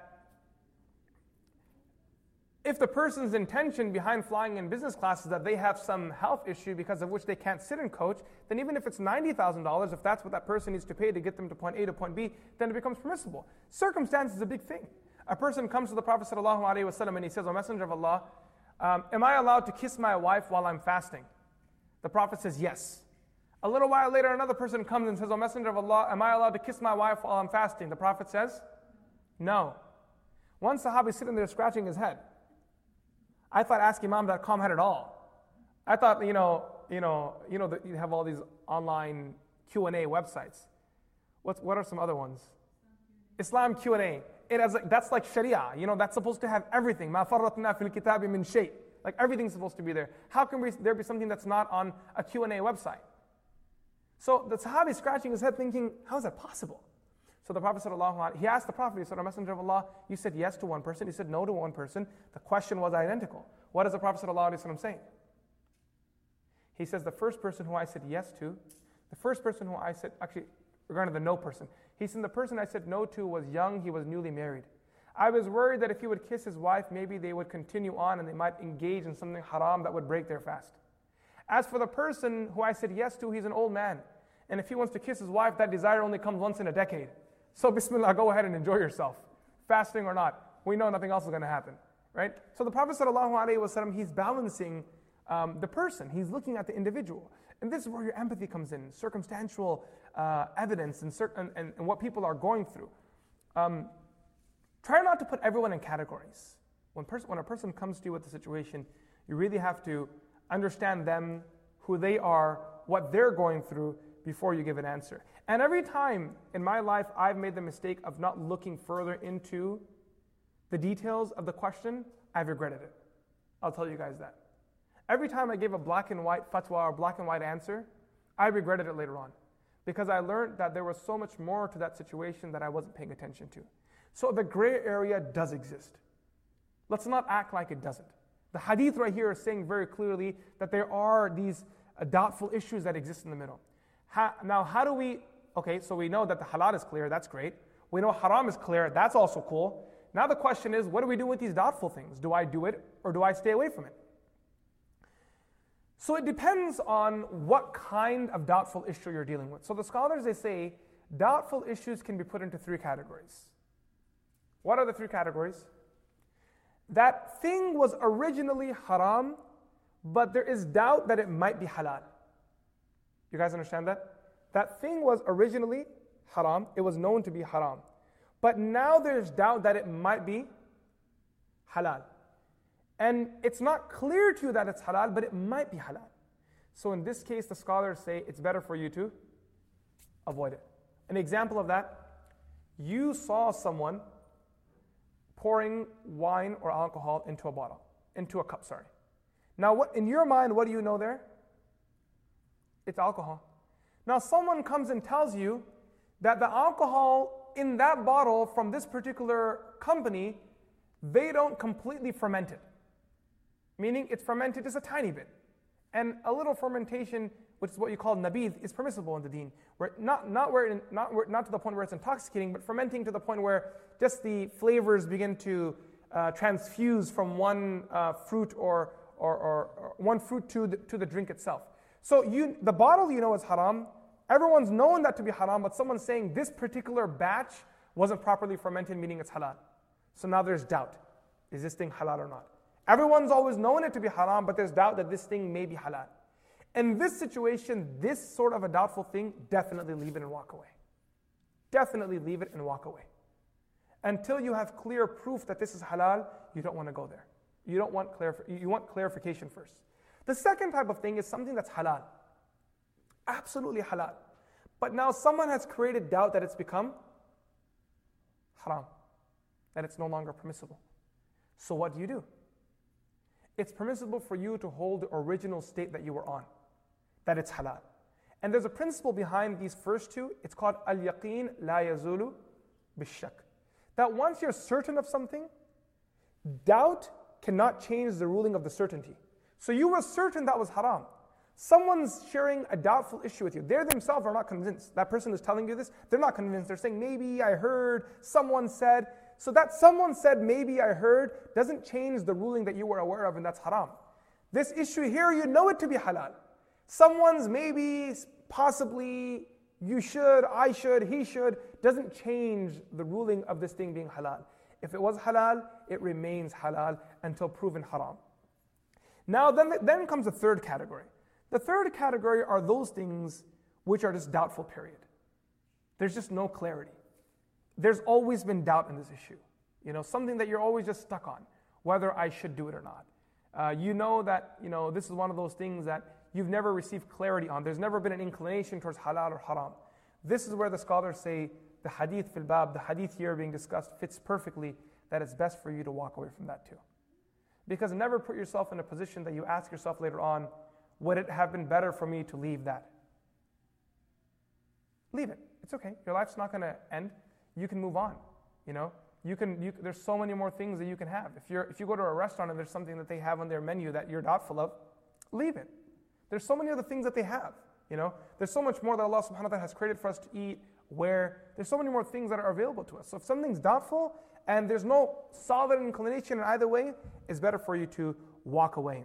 if the person's intention behind flying in business class is that they have some health issue because of which they can't sit and coach, then even if it's $90,000, if that's what that person needs to pay to get them to point A to point B, then it becomes permissible. Circumstance is a big thing. A person comes to the Prophet ﷺ and he says, "O Messenger of Allah, am I allowed to kiss my wife while I'm fasting?" The Prophet says, yes. A little while later, another person comes and says, "O Messenger of Allah, am I allowed to kiss my wife while I'm fasting?" The Prophet says, no. One Sahabi sitting there scratching his head. I thought AskImam.com had it all. I thought, you have all these online Q&A websites. What are some other ones? Islam Q&A. That's like Sharia. That's supposed to have everything. مَا فَرَّطْنَا فِي الْكِتَابِ مِنْ شَيْءٍ. Like everything's supposed to be there. How can there be something that's not on a Q&A website? So the Sahabi is scratching his head thinking, how is that possible? So the Prophet ﷺ, he asked the Prophet, he said, Messenger of Allah, you said yes to one person, he said no to one person. The question was identical. What does the Prophet ﷺ say? He says, the first person who I said yes to, regarding the no person, he said the person I said no to was young, he was newly married. I was worried that if he would kiss his wife, maybe they would continue on and they might engage in something haram that would break their fast. As for the person who I said yes to, he's an old man. And if he wants to kiss his wife, that desire only comes once in a decade. So bismillah, go ahead and enjoy yourself. Fasting or not, we know nothing else is going to happen. Right? So the Prophet ﷺ, he's balancing the person. He's looking at the individual. And this is where your empathy comes in, circumstantial evidence and what people are going through. Try not to put everyone in categories. When a person comes to you with a situation, you really have to understand them, who they are, what they're going through before you give an answer. And every time in my life I've made the mistake of not looking further into the details of the question, I've regretted it. I'll tell you guys that. Every time I gave a black and white fatwa or black and white answer, I regretted it later on. Because I learned that there was so much more to that situation that I wasn't paying attention to. So the gray area does exist. Let's not act like it doesn't. The hadith right here is saying very clearly that there are these doubtful issues that exist in the middle. So we know that the halal is clear, that's great. We know haram is clear, that's also cool. Now the question is, what do we do with these doubtful things? Do I do it or do I stay away from it? So it depends on what kind of doubtful issue you're dealing with. So the scholars, they say, doubtful issues can be put into three categories. What are the three categories? That thing was originally haram, but there is doubt that it might be halal. You guys understand that? That thing was originally haram, it was known to be haram. But now there's doubt that it might be halal. And it's not clear to you that it's halal, but it might be halal. So in this case, the scholars say it's better for you to avoid it. An example of that, you saw someone pouring wine or alcohol into a cup. Now, what in your mind, what do you know there? It's alcohol. Now, someone comes and tells you that the alcohol in that bottle from this particular company, they don't completely ferment it. Meaning it's fermented just a tiny bit. And a little fermentation, which is what you call nabidh, is permissible in the deen. Where not to the point where it's intoxicating, but fermenting to the point where just the flavors begin to transfuse from one fruit or one fruit to the drink itself. So the bottle you know is haram. Everyone's known that to be haram, but someone's saying this particular batch wasn't properly fermented, meaning it's halal. So now there's doubt. Is this thing halal or not? Everyone's always known it to be haram, but there's doubt that this thing may be halal. In this situation, this sort of a doubtful thing, definitely leave it and walk away. Definitely leave it and walk away. Until you have clear proof that this is halal, you don't want to go there. You want clarification first. The second type of thing is something that's halal. Absolutely halal. But now someone has created doubt that it's become haram, that it's no longer permissible. So what do? It's permissible for you to hold the original state that you were on, that it's halal. And there's a principle behind these first two. It's called al-yaqeen la yazulu bishak. That once you're certain of something, doubt cannot change the ruling of the certainty. So you were certain that was haram. Someone's sharing a doubtful issue with you. They themselves are not convinced. That person is telling you this, they're not convinced. They're saying, maybe I heard, someone said. So that someone said, maybe I heard, doesn't change the ruling that you were aware of, and that's haram. This issue here, you know it to be halal. Someone's maybe, possibly, you should, I should, he should, doesn't change the ruling of this thing being halal. If it was halal, it remains halal until proven haram. Now then comes the third category. The third category are those things which are just doubtful, period. There's just no clarity. There's always been doubt in this issue. Something that you're always just stuck on, whether I should do it or not. You know that, this is one of those things that you've never received clarity on. There's never been an inclination towards halal or haram. This is where the scholars say the hadith fil bab, the hadith here being discussed, fits perfectly, that it's best for you to walk away from that too. Because never put yourself in a position that you ask yourself later on, would it have been better for me to leave that? Leave it. It's okay. Your life's not going to end. You can move on. There's so many more things that you can have. If you go to a restaurant and there's something that they have on their menu that you're doubtful of, leave it. There's so many other things that they have. There's so much more that Allah subhanahu wa ta'ala has created for us to eat, wear. There's so many more things that are available to us. So if something's doubtful and there's no solid inclination in either way, it's better for you to walk away.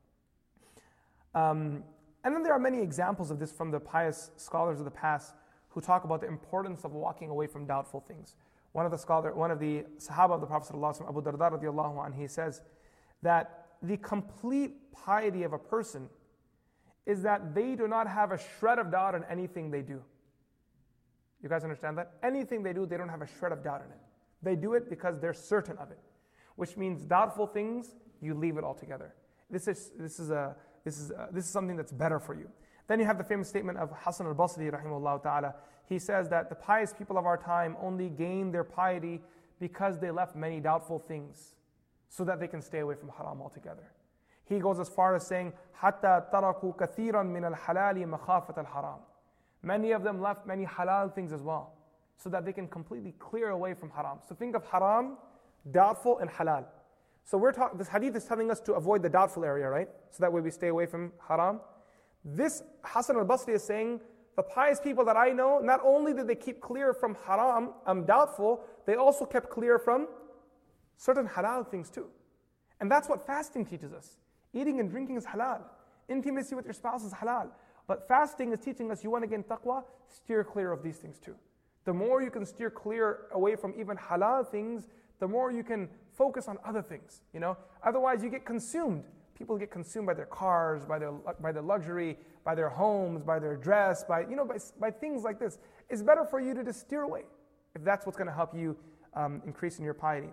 And then there are many examples of this from the pious scholars of the past who talk about the importance of walking away from doubtful things. One of the Sahaba of the Prophet ﷺ, Abu Darda radiallahu anhu, he says that the complete piety of a person is that they do not have a shred of doubt in anything they do. You guys understand that? Anything they do, they don't have a shred of doubt in it. They do it because they're certain of it, which means doubtful things, you leave it altogether. This is something that's better for you. Then you have the famous statement of Hasan al-Basri rahimahullah ta'ala. He says that the pious people of our time only gain their piety because they left many doubtful things so that they can stay away from haram altogether. He goes as far as saying, حَتَّى تَرَكُوا كَثِيرًا مِنَ الْحَلَالِ مَخَافَةَ الْحَرَامِ. Many of them left many halal things as well, so that they can completely clear away from haram. So think of haram, doubtful, and halal. So this hadith is telling us to avoid the doubtful area, right? So that way we stay away from haram. This Hasan al-Basri is saying, the pious people that I know, not only did they keep clear from haram, doubtful, they also kept clear from certain halal things too. And that's what fasting teaches us. Eating and drinking is halal. Intimacy with your spouse is halal. But fasting is teaching us, you want to gain taqwa, steer clear of these things too. The more you can steer clear away from even halal things, the more you can focus on other things. Otherwise you get consumed. People get consumed by their cars, by their luxury, by their homes, by their dress, by things like this. It's better for you to just steer away if that's what's going to help you increase in your piety.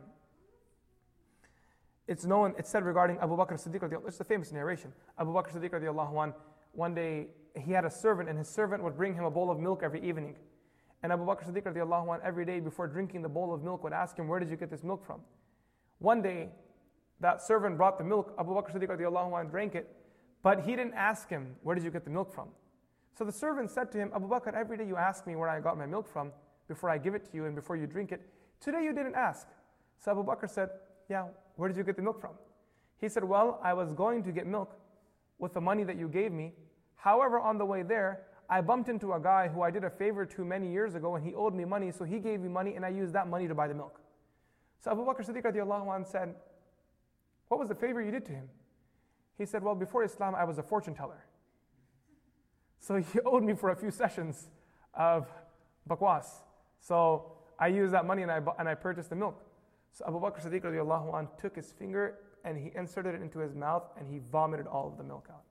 It's said regarding Abu Bakr as-Siddiq radiallahu anhu, it's a famous narration. Abu Bakr as-Siddiq radiallahu anhu, one day he had a servant and his servant would bring him a bowl of milk every evening. And Abu Bakr as-Siddiq radiallahu anhu every day before drinking the bowl of milk would ask him, where did you get this milk from? One day, that servant brought the milk, Abu Bakr as-Siddiq radiallahu anhu drank it, but he didn't ask him, where did you get the milk from? So the servant said to him, Abu Bakr, every day you ask me where I got my milk from before I give it to you and before you drink it. Today you didn't ask. So Abu Bakr said, yeah, where did you get the milk from? He said, well, I was going to get milk with the money that you gave me. However, on the way there, I bumped into a guy who I did a favor to many years ago and he owed me money, so he gave me money and I used that money to buy the milk. So Abu Bakr Siddiq radiallahu anhu said, what was the favor you did to him? He said, well, before Islam, I was a fortune teller. So he owed me for a few sessions of bakwas. So I used that money and I purchased the milk. So Abu Bakr Siddiq radiallahu anhu took his finger and he inserted it into his mouth and he vomited all of the milk out.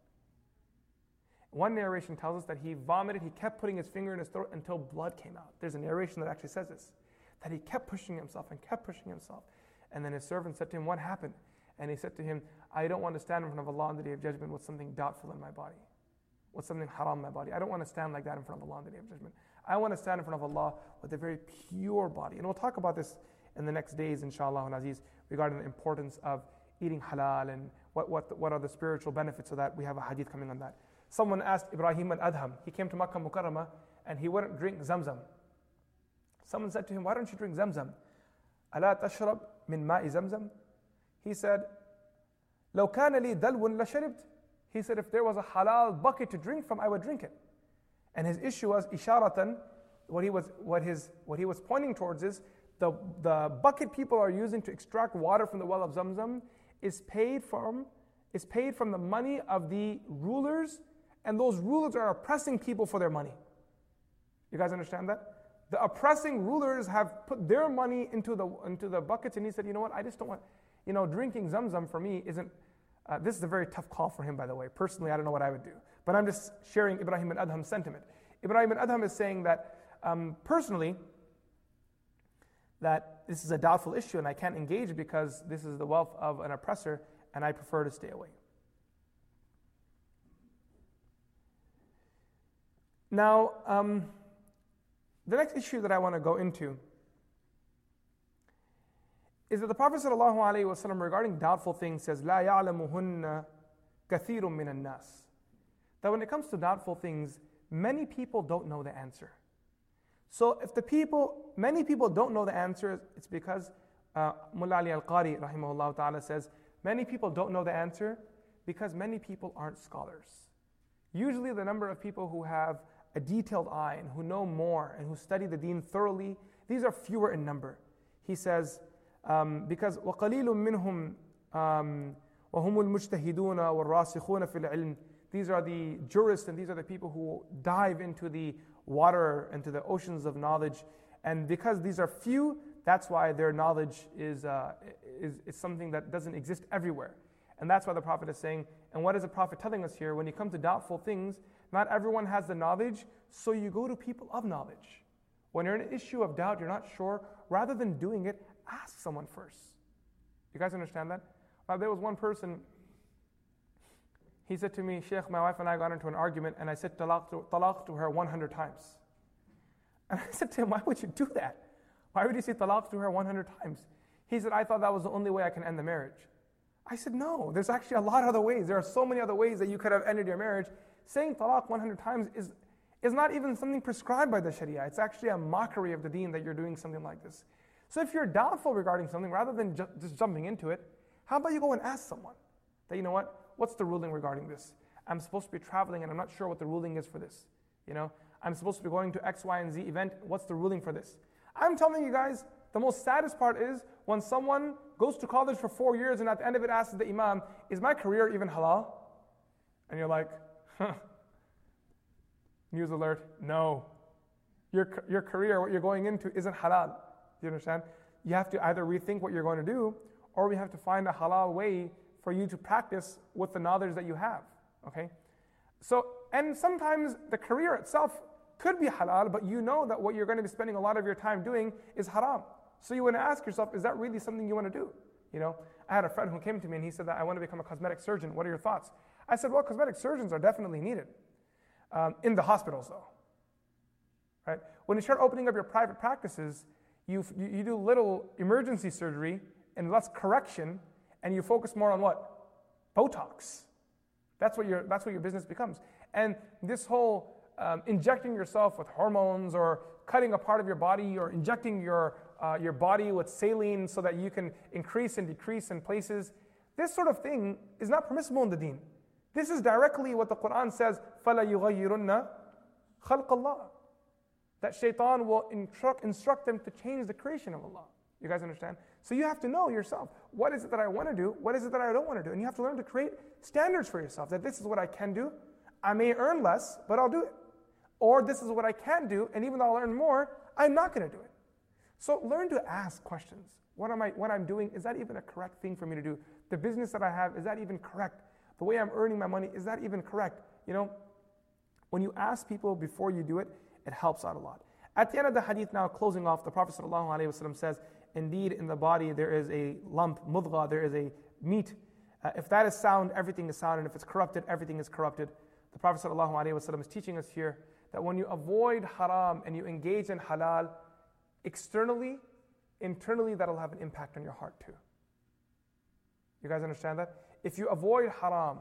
One narration tells us that he vomited, he kept putting his finger in his throat until blood came out. There's a narration that actually says this, that he kept pushing himself and kept pushing himself. And then his servant said to him, what happened? And he said to him, I don't want to stand in front of Allah on the Day of Judgment with something doubtful in my body, with something haram in my body. I don't want to stand like that in front of Allah on the Day of Judgment. I want to stand in front of Allah with a very pure body. And we'll talk about this in the next days, inshallah and aziz, regarding the importance of eating halal and what are the spiritual benefits of that. We have a hadith coming on that. Someone asked Ibrahim al-Adham, he came to Makkah Mukarramah and he wouldn't drink Zamzam. Someone said to him, why don't you drink Zamzam? ألا تشرب من ماء زمزم? He said, لو كان لي دلو لشربت. He said, if there was a halal bucket to drink from, I would drink it. And his issue was isharatan, what he was pointing towards is the bucket people are using to extract water from the well of Zamzam is paid from the money of the rulers, and those rulers are oppressing people for their money. You guys understand that? The oppressing rulers have put their money into the buckets, and he said, you know what, I just don't want, drinking Zamzam for me isn't, this is a very tough call for him, by the way. Personally, I don't know what I would do. But I'm just sharing Ibrahim al-Adham's sentiment. Ibrahim al-Adham is saying that, personally, that this is a doubtful issue and I can't engage because this is the wealth of an oppressor and I prefer to stay away. Now, the next issue that I want to go into is that the Prophet ﷺ regarding doubtful things says, لا يعلمهن كثير من الناس. That when it comes to doubtful things, many people don't know the answer. So if many people don't know the answer, it's because Mullah Ali Al-Qari rahimahullah ta'ala says, many people don't know the answer because many people aren't scholars. Usually the number of people who have a detailed eye and who know more and who study the deen thoroughly, these are fewer in number. He says, because وَقَلِيلٌ مِّنْهُمْ وَهُمُ الْمُجْتَهِدُونَ وَالرَّاسِخُونَ فِي الْعِلْمِ. These are the jurists and these are the people who dive into the water, into the oceans of knowledge. And because these are few, that's why their knowledge is something that doesn't exist everywhere. And that's why the Prophet is saying, and what is the Prophet telling us here? When you come to doubtful things, not everyone has the knowledge, so you go to people of knowledge. When you're in an issue of doubt, you're not sure, rather than doing it, ask someone first. You guys understand that? There was one person, he said to me, Sheikh, my wife and I got into an argument and I said talaq to her 100 times. And I said to him, why would you do that? Why would you say talaq to her 100 times? He said, I thought that was the only way I can end the marriage. I said, no, there's actually a lot of other ways. There are so many other ways that you could have ended your marriage. Saying talaq 100 times is not even something prescribed by the Sharia. It's actually a mockery of the deen that you're doing something like this. So if you're doubtful regarding something, rather than just jumping into it, how about you go and ask someone that, you know what, what's the ruling regarding this? I'm supposed to be traveling and I'm not sure what the ruling is for this. You know, I'm supposed to be going to X, Y, and Z event. What's the ruling for this? I'm telling you guys, the most saddest part is when someone goes to college for 4 years and at the end of it asks the imam, is my career even halal? And you're like, news alert, no. Your career, what you're going into, isn't halal. Do you understand? You have to either rethink what you're going to do, or we have to find a halal way for you to practice with the knowledge that you have. Okay? So, and sometimes the career itself could be halal, but you know that what you're going to be spending a lot of your time doing is haram. So you want to ask yourself, is that really something you want to do? You know, I had a friend who came to me and he said that I want to become a cosmetic surgeon. What are your thoughts? I said, well, cosmetic surgeons are definitely needed. In the hospitals though. Right? When you start opening up your private practices, you do little emergency surgery and less correction, and you focus more on what? Botox. That's what your business becomes. And this whole injecting yourself with hormones or cutting a part of your body or injecting your body with saline so that you can increase and decrease in places, this sort of thing is not permissible in the deen. This is directly what the Quran says, فَلَا يُغَيِّرُنَّ خَلْقَ اللَّهِ. That shaitan will instruct them to change the creation of Allah. You guys understand? So you have to know yourself, what is it that I want to do? What is it that I don't want to do? And you have to learn to create standards for yourself, that this is what I can do. I may earn less, but I'll do it. Or this is what I can do, and even though I'll earn more, I'm not going to do it. So learn to ask questions. What I'm doing, is that even a correct thing for me to do? The business that I have, is that even correct? The way I'm earning my money, is that even correct? You know, when you ask people before you do it, it helps out a lot. At the end of the hadith now, closing off, the Prophet ﷺ says, indeed in the body there is a lump, mudgha, there is a meat. If that is sound, everything is sound, and if it's corrupted, everything is corrupted. The Prophet ﷺ is teaching us here that when you avoid haram and you engage in halal, externally, internally that'll have an impact on your heart too. You guys understand that? If you avoid haram,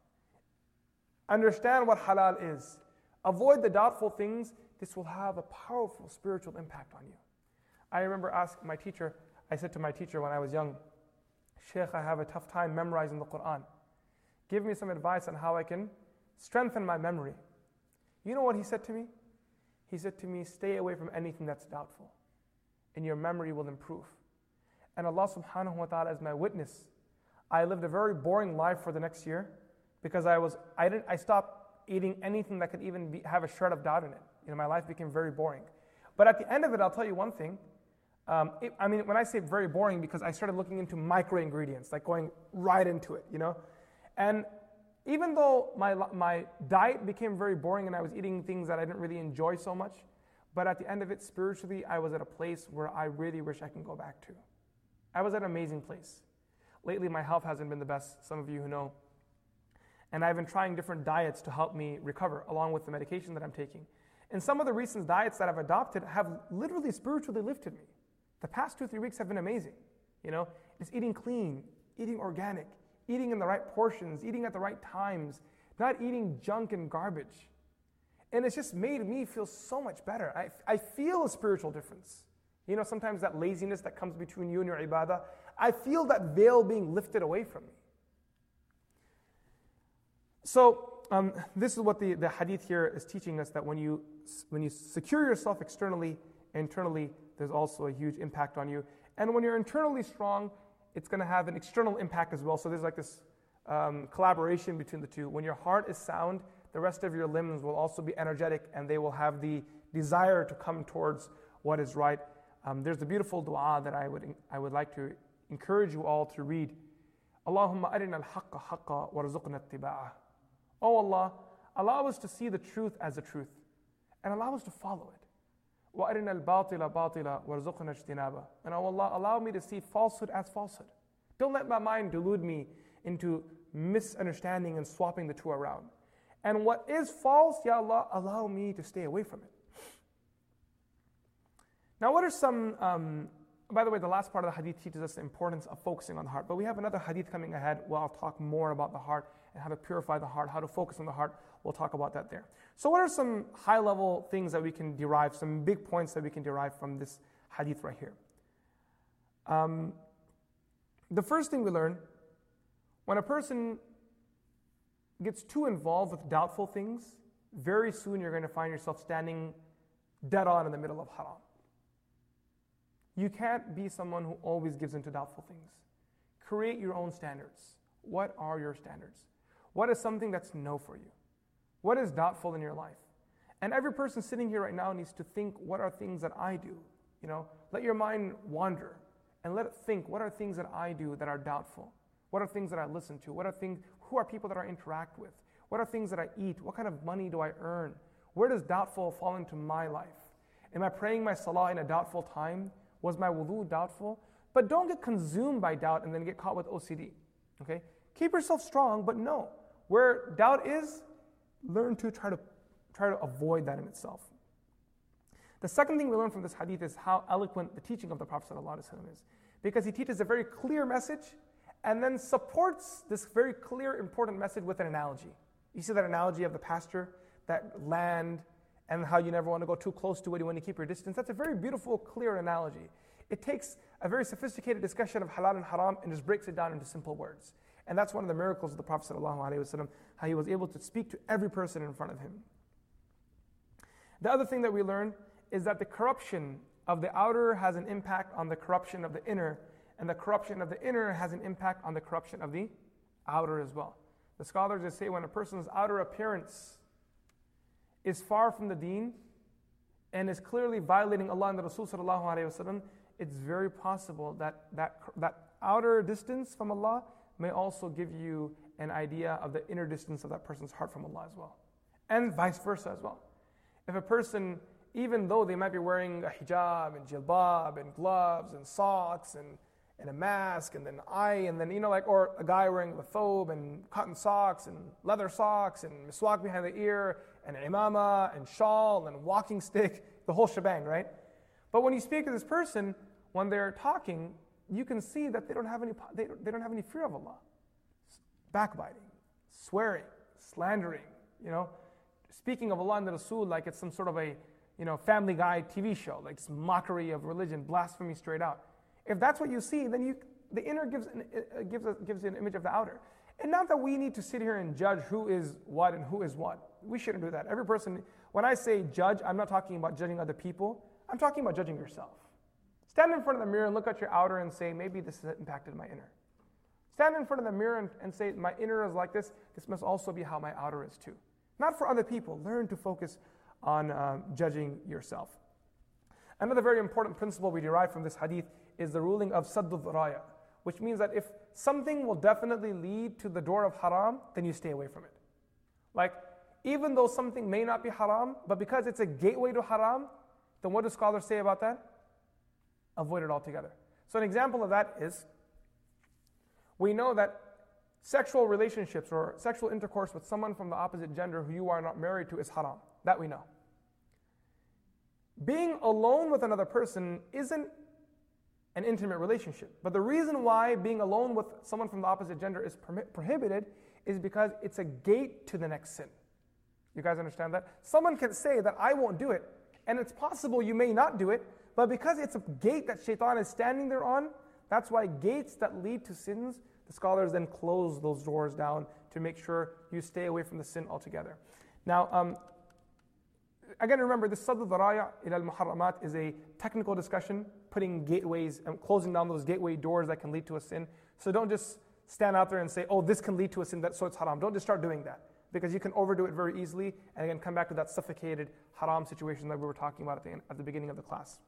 understand what halal is, avoid the doubtful things, this will have a powerful spiritual impact on you. I remember asking my teacher, I said to my teacher when I was young, Sheikh, I have a tough time memorizing the Quran. Give me some advice on how I can strengthen my memory. You know what he said to me? He said to me, stay away from anything that's doubtful, and your memory will improve. And Allah subhanahu wa ta'ala is my witness. I lived a very boring life for the next year because I stopped eating anything that could even have a shred of doubt in it. You know, my life became very boring. But at the end of it, I'll tell you one thing. When I say very boring, because I started looking into micro ingredients, like going right into it, you know. And even though my diet became very boring and I was eating things that I didn't really enjoy so much, But at the end of it, spiritually, I was at a place where I really wish I can go back to. I was at an amazing place. Lately, my health hasn't been the best, some of you who know. And I've been trying different diets to help me recover, along with the medication that I'm taking. And some of the recent diets that I've adopted have literally spiritually lifted me. The past 2-3 weeks have been amazing. Just eating clean, eating organic, eating in the right portions, eating at the right times, not eating junk and garbage. And it's just made me feel so much better. I feel a spiritual difference. Sometimes that laziness that comes between you and your ibadah, I feel that veil being lifted away from me. So this is what the hadith here is teaching us, that when you secure yourself externally, internally, there's also a huge impact on you. And when you're internally strong, it's going to have an external impact as well. So there's like this collaboration between the two. When your heart is sound, the rest of your limbs will also be energetic, and they will have the desire to come towards what is right. There's a beautiful dua that I would like to encourage you all to read. Allahumma arina al-haqqa haqqa warzuqna ittiba'ah. Oh Allah, allow us to see the truth as the truth, and allow us to follow it. Wa arina al-batila batila warzuqna ijtinaba. And oh Allah, allow me to see falsehood as falsehood. Don't let my mind delude me into misunderstanding and swapping the two around. And what is false, Ya Allah, allow me to stay away from it. Now, what are some, by the way, the last part of the hadith teaches us the importance of focusing on the heart. But we have another hadith coming ahead where I'll talk more about the heart and how to purify the heart, how to focus on the heart. We'll talk about that there. So what are some high-level things that we can derive, some big points that we can derive from this hadith right here? The first thing we learn, when a person gets too involved with doubtful things, very soon you're going to find yourself standing dead on in the middle of haram. You can't be someone who always gives into doubtful things. Create your own standards. What are your standards? What is something that's no for you? What is doubtful in your life? And every person sitting here right now needs to think, what are things that I do? Let your mind wander and let it think, what are things that I do that are doubtful? What are things that I listen to? Who are people that I interact with? What are things that I eat? What kind of money do I earn? Where does doubtful fall into my life? Am I praying my salah in a doubtful time? Was my wudu doubtful? But don't get consumed by doubt and then get caught with OCD. Okay? Keep yourself strong, but no. Where doubt is, learn to try to avoid that in itself. The second thing we learn from this hadith is how eloquent the teaching of the Prophet ﷺ is. Because he teaches a very clear message and then supports this very clear, important message with an analogy. You see that analogy of the pasture, that land, and how you never want to go too close to it, you want to keep your distance. That's a very beautiful, clear analogy. It takes a very sophisticated discussion of halal and haram and just breaks it down into simple words. And that's one of the miracles of the Prophet ﷺ, how he was able to speak to every person in front of him. The other thing that we learn is that the corruption of the outer has an impact on the corruption of the inner, and the corruption of the inner has an impact on the corruption of the outer as well. The scholars just say when a person's outer appearance is far from the deen and is clearly violating Allah and the Rasul sallallahu alaihi wasallam, it's very possible that outer distance from Allah may also give you an idea of the inner distance of that person's heart from Allah as well. And vice versa as well. If a person, even though they might be wearing a hijab and jilbab and gloves and socks and a mask and then or a guy wearing a thobe and cotton socks and leather socks and miswak behind the ear and imama and shawl and walking stick, the whole shebang, right? But when you speak to this person, when they're talking, you can see that they don't have any fear of Allah. Backbiting, swearing, slandering, speaking of Allah and the Rasul like it's some sort of a Family Guy TV show, like it's mockery of religion, blasphemy straight out. If that's what you see, then the inner gives you an image of the outer. And not that we need to sit here and judge who is what and who is what. We shouldn't do that. Every person, when I say judge, I'm not talking about judging other people. I'm talking about judging yourself. Stand in front of the mirror and look at your outer and say, maybe this has impacted my inner. Stand in front of the mirror and say, my inner is like this. This must also be how my outer is too. Not for other people. Learn to focus on judging yourself. Another very important principle we derive from this hadith is the ruling of saddul dhuraya, which means that if something will definitely lead to the door of haram, then you stay away from it. Like, even though something may not be haram, but because it's a gateway to haram, then what do scholars say about that? Avoid it altogether. So an example of that is, we know that sexual relationships or sexual intercourse with someone from the opposite gender who you are not married to is haram. That we know. Being alone with another person isn't an intimate relationship. But the reason why being alone with someone from the opposite gender is prohibited is because it's a gate to the next sin. You guys understand that? Someone can say that I won't do it, and it's possible you may not do it, but because it's a gate that shaitan is standing there on, that's why gates that lead to sins, the scholars then close those doors down to make sure you stay away from the sin altogether. Now, again, remember, this Sadd al-Dharaya ila al-Muharramat is a technical discussion, putting gateways and closing down those gateway doors that can lead to a sin. So don't just stand out there and say, oh, this can lead to a sin, so it's haram. Don't just start doing that, because you can overdo it very easily, and again, come back to that suffocated haram situation that we were talking about at the beginning of the class.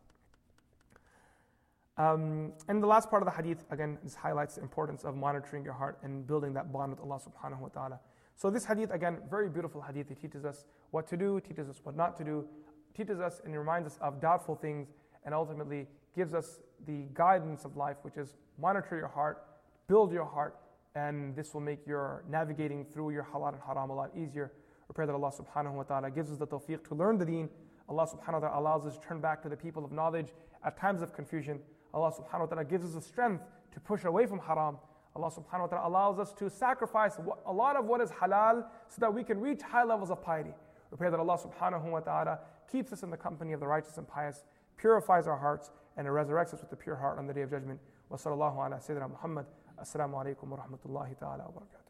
And the last part of the hadith, again, this highlights the importance of monitoring your heart and building that bond with Allah subhanahu wa ta'ala. So this hadith, again, very beautiful hadith. It teaches us what to do, teaches us what not to do, teaches us and reminds us of doubtful things, and ultimately gives us the guidance of life, which is monitor your heart, build your heart, and this will make your navigating through your halal and haram a lot easier. We pray that Allah subhanahu wa ta'ala gives us the tawfiq to learn the deen. Allah subhanahu wa ta'ala allows us to turn back to the people of knowledge at times of confusion. Allah subhanahu wa ta'ala gives us the strength to push away from haram. Allah subhanahu wa ta'ala allows us to sacrifice a lot of what is halal so that we can reach high levels of piety. We pray that Allah subhanahu wa ta'ala keeps us in the company of the righteous and pious, purifies our hearts, and resurrects us with the pure heart on the Day of Judgment. Wa sallallahu ala Sayyidina Muhammad. Assalamu alaikum wa rahmatullahi ta'ala wa barakatuh.